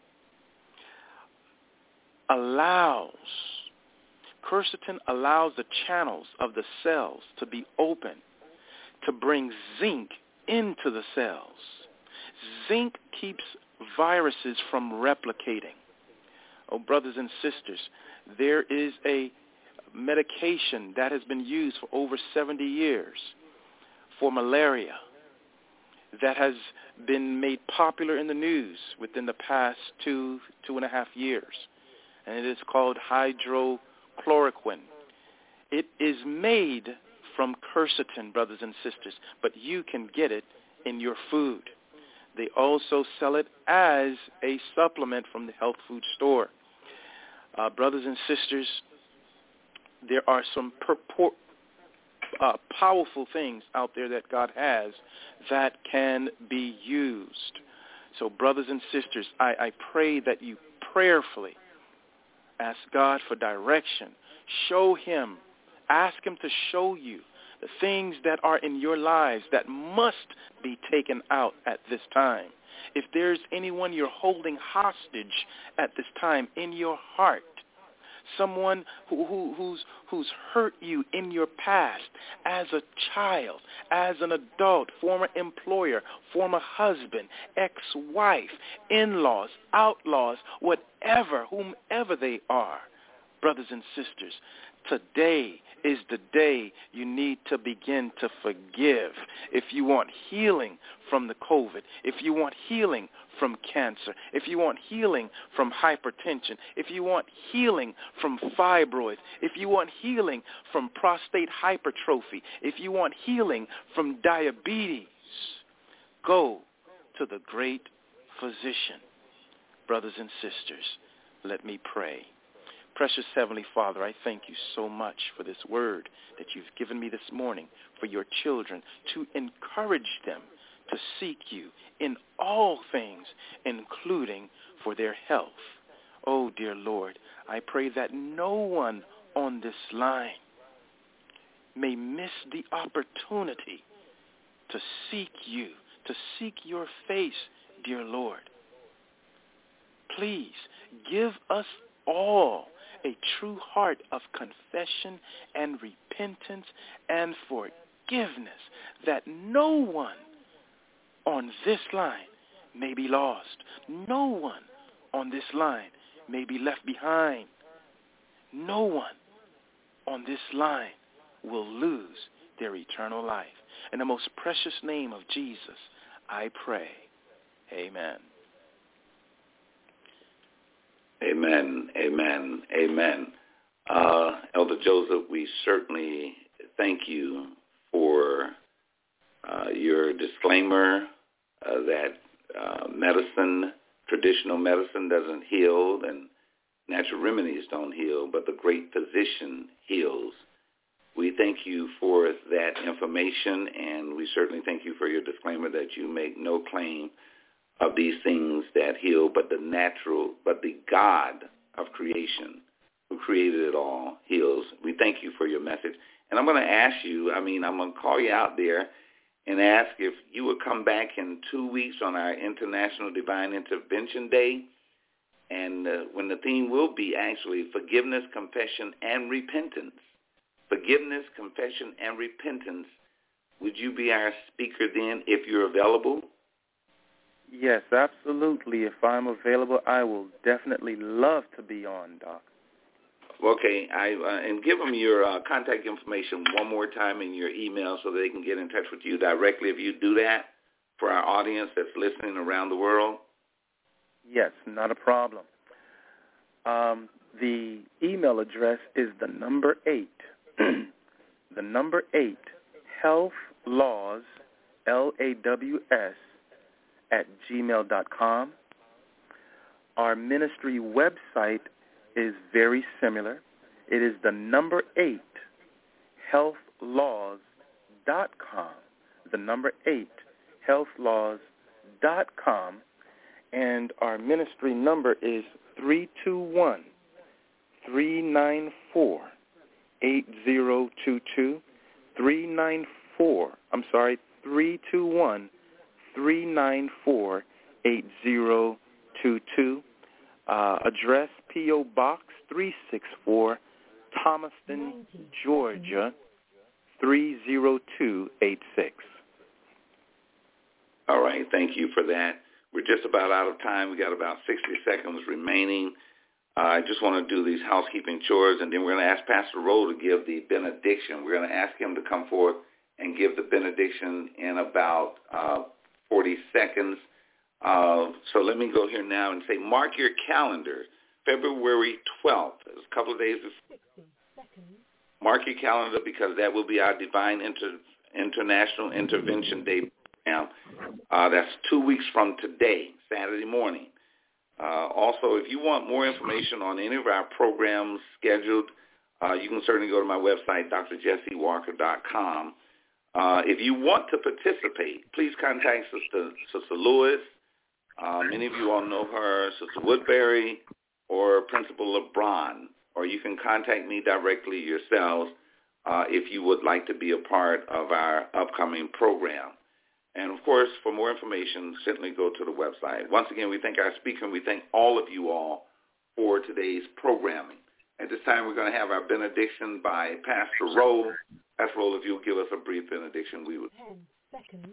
allows Quercetin allows the channels of the cells to be open to bring zinc into the cells. Zinc keeps viruses from replicating. Oh, brothers and sisters, there is a medication that has been used for over seventy years for malaria that has been made popular in the news within the past two, two and a half years. And it is called hydrochloroquine. It is made from quercetin, brothers and sisters, but you can get it in your food. They also sell it as a supplement from the health food store. Uh, brothers and sisters, there are some purport, uh, powerful things out there that God has that can be used. So brothers and sisters, I, I pray that you prayerfully ask God for direction. Show him, ask him to show you the things that are in your lives that must be taken out at this time. If there's anyone you're holding hostage at this time in your heart, someone who, who, who's, who's hurt you in your past as a child, as an adult, former employer, former husband, ex-wife, in-laws, outlaws, whatever, whomever they are, brothers and sisters, today is the day you need to begin to forgive. If you want healing from the COVID, if you want healing from cancer, if you want healing from hypertension, if you want healing from fibroids, if you want healing from prostate hypertrophy, if you want healing from diabetes, go to the great physician. Brothers and sisters, let me pray. Precious Heavenly Father, I thank you so much for this word that you've given me this morning for your children, to encourage them to seek you in all things, including for their health. Oh, dear Lord, I pray that no one on this line may miss the opportunity to seek you, to seek your face, dear Lord. Please give us all a true heart of confession and repentance and forgiveness, that no one on this line may be lost. No one on this line may be left behind. No one on this line will lose their eternal life. In the most precious name of Jesus, I pray. Amen. Amen, amen, amen. Uh, Elder Joseph, we certainly thank you for uh, your disclaimer uh, that uh, medicine, traditional medicine doesn't heal and natural remedies don't heal, but the great physician heals. We thank you for that information, and we certainly thank you for your disclaimer that you make no claim of these things that heal, but the natural, but the God of creation who created it all heals. We thank you for your message. And I'm going to ask you, I mean, I'm going to call you out there and ask if you would come back in two weeks on our International Divine Intervention Day, and uh, when the theme will be actually forgiveness, confession, and repentance. Forgiveness, confession, and repentance. Would you be our speaker then if you're available? Yes, absolutely. If I'm available, I will definitely love to be on, Doc. Okay, I uh, and give them your uh, contact information one more time in your email so they can get in touch with you directly if you do that for our audience that's listening around the world. Yes, not a problem. Um, the email address is the number eight. the number eight, health laws, L A W S, at gmail dot com. Our ministry website is very similar. It is the number eight, health laws dot com. The number eight, health laws dot com. And our ministry number is three two one, three nine four, eight zero two two. three nine four, I'm sorry, three two one, three nine four, eight zero two two. Uh, address P O. Box three six four, Thomaston, Georgia, three zero two eight six. All right, thank you for that. We're just about out of time. We got about sixty seconds remaining. Uh, I just want to do these housekeeping chores, and then we're going to ask Pastor Rowe to give the benediction. We're going to ask him to come forth and give the benediction in about uh, forty seconds. Uh, so let me go here now and say, mark your calendar, February twelfth. It's a couple of days before. Mark your calendar because that will be our Divine Inter- International Intervention Day program. Uh, that's two weeks from today, Saturday morning. Uh, also, if you want more information on any of our programs scheduled, uh, you can certainly go to my website, D R jesse walker dot com. Uh, if you want to participate, please contact Sister, Sister Lewis. Uh, many of you all know her, Sister Woodbury, or Principal LeBron. Or you can contact me directly yourselves uh, if you would like to be a part of our upcoming program. And, of course, for more information, simply go to the website. Once again, we thank our speaker, and we thank all of you all for today's programming. At this time, we're going to have our benediction by Pastor Rowe. Pastor Rowe, if you'll give us a brief benediction, we would. Ten seconds.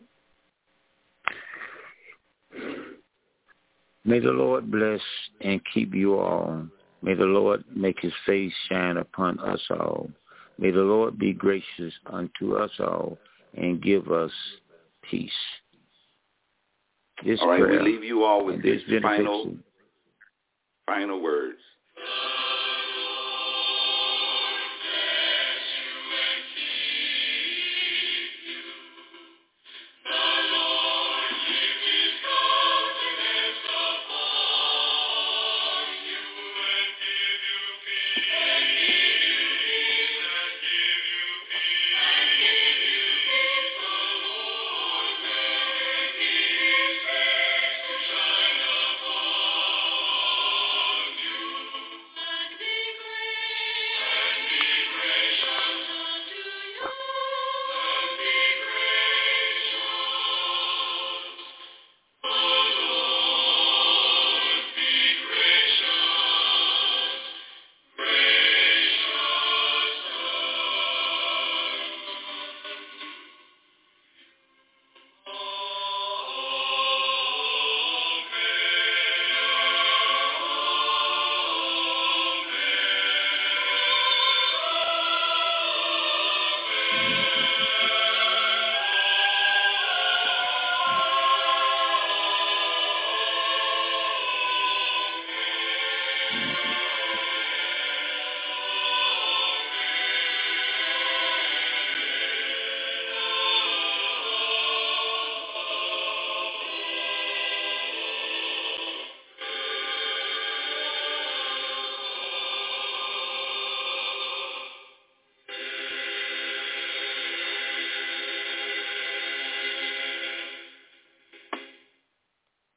May the Lord bless and keep you all. May the Lord make his face shine upon us all. May the Lord be gracious unto us all and give us peace. This all right, prayer we leave you all with this final, benediction. final words.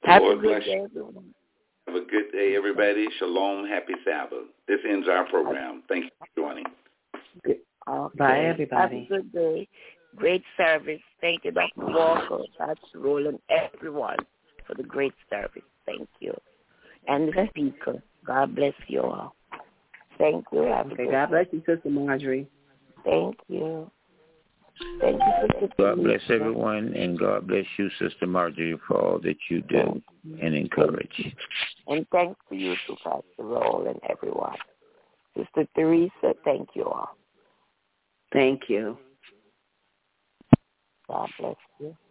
The Lord bless you. Everyone. Have a good day, everybody. Shalom. Happy Sabbath. This ends our program. Thank you for joining. Okay. Bye, everybody. Have a good day. Great service. Thank you, Doctor Walker, Pastor Roland, everyone for the great service. Thank you. And the speaker. God bless you all. Thank you. Okay, God bless you, Sister Marjorie. Thank you. Thank you, Sister God bless everyone, and God bless you, Sister Marjorie, for all that you do and encourage. And thanks to you too, Pastor Roll, and everyone. Sister Teresa, thank you all. Thank you. God bless you.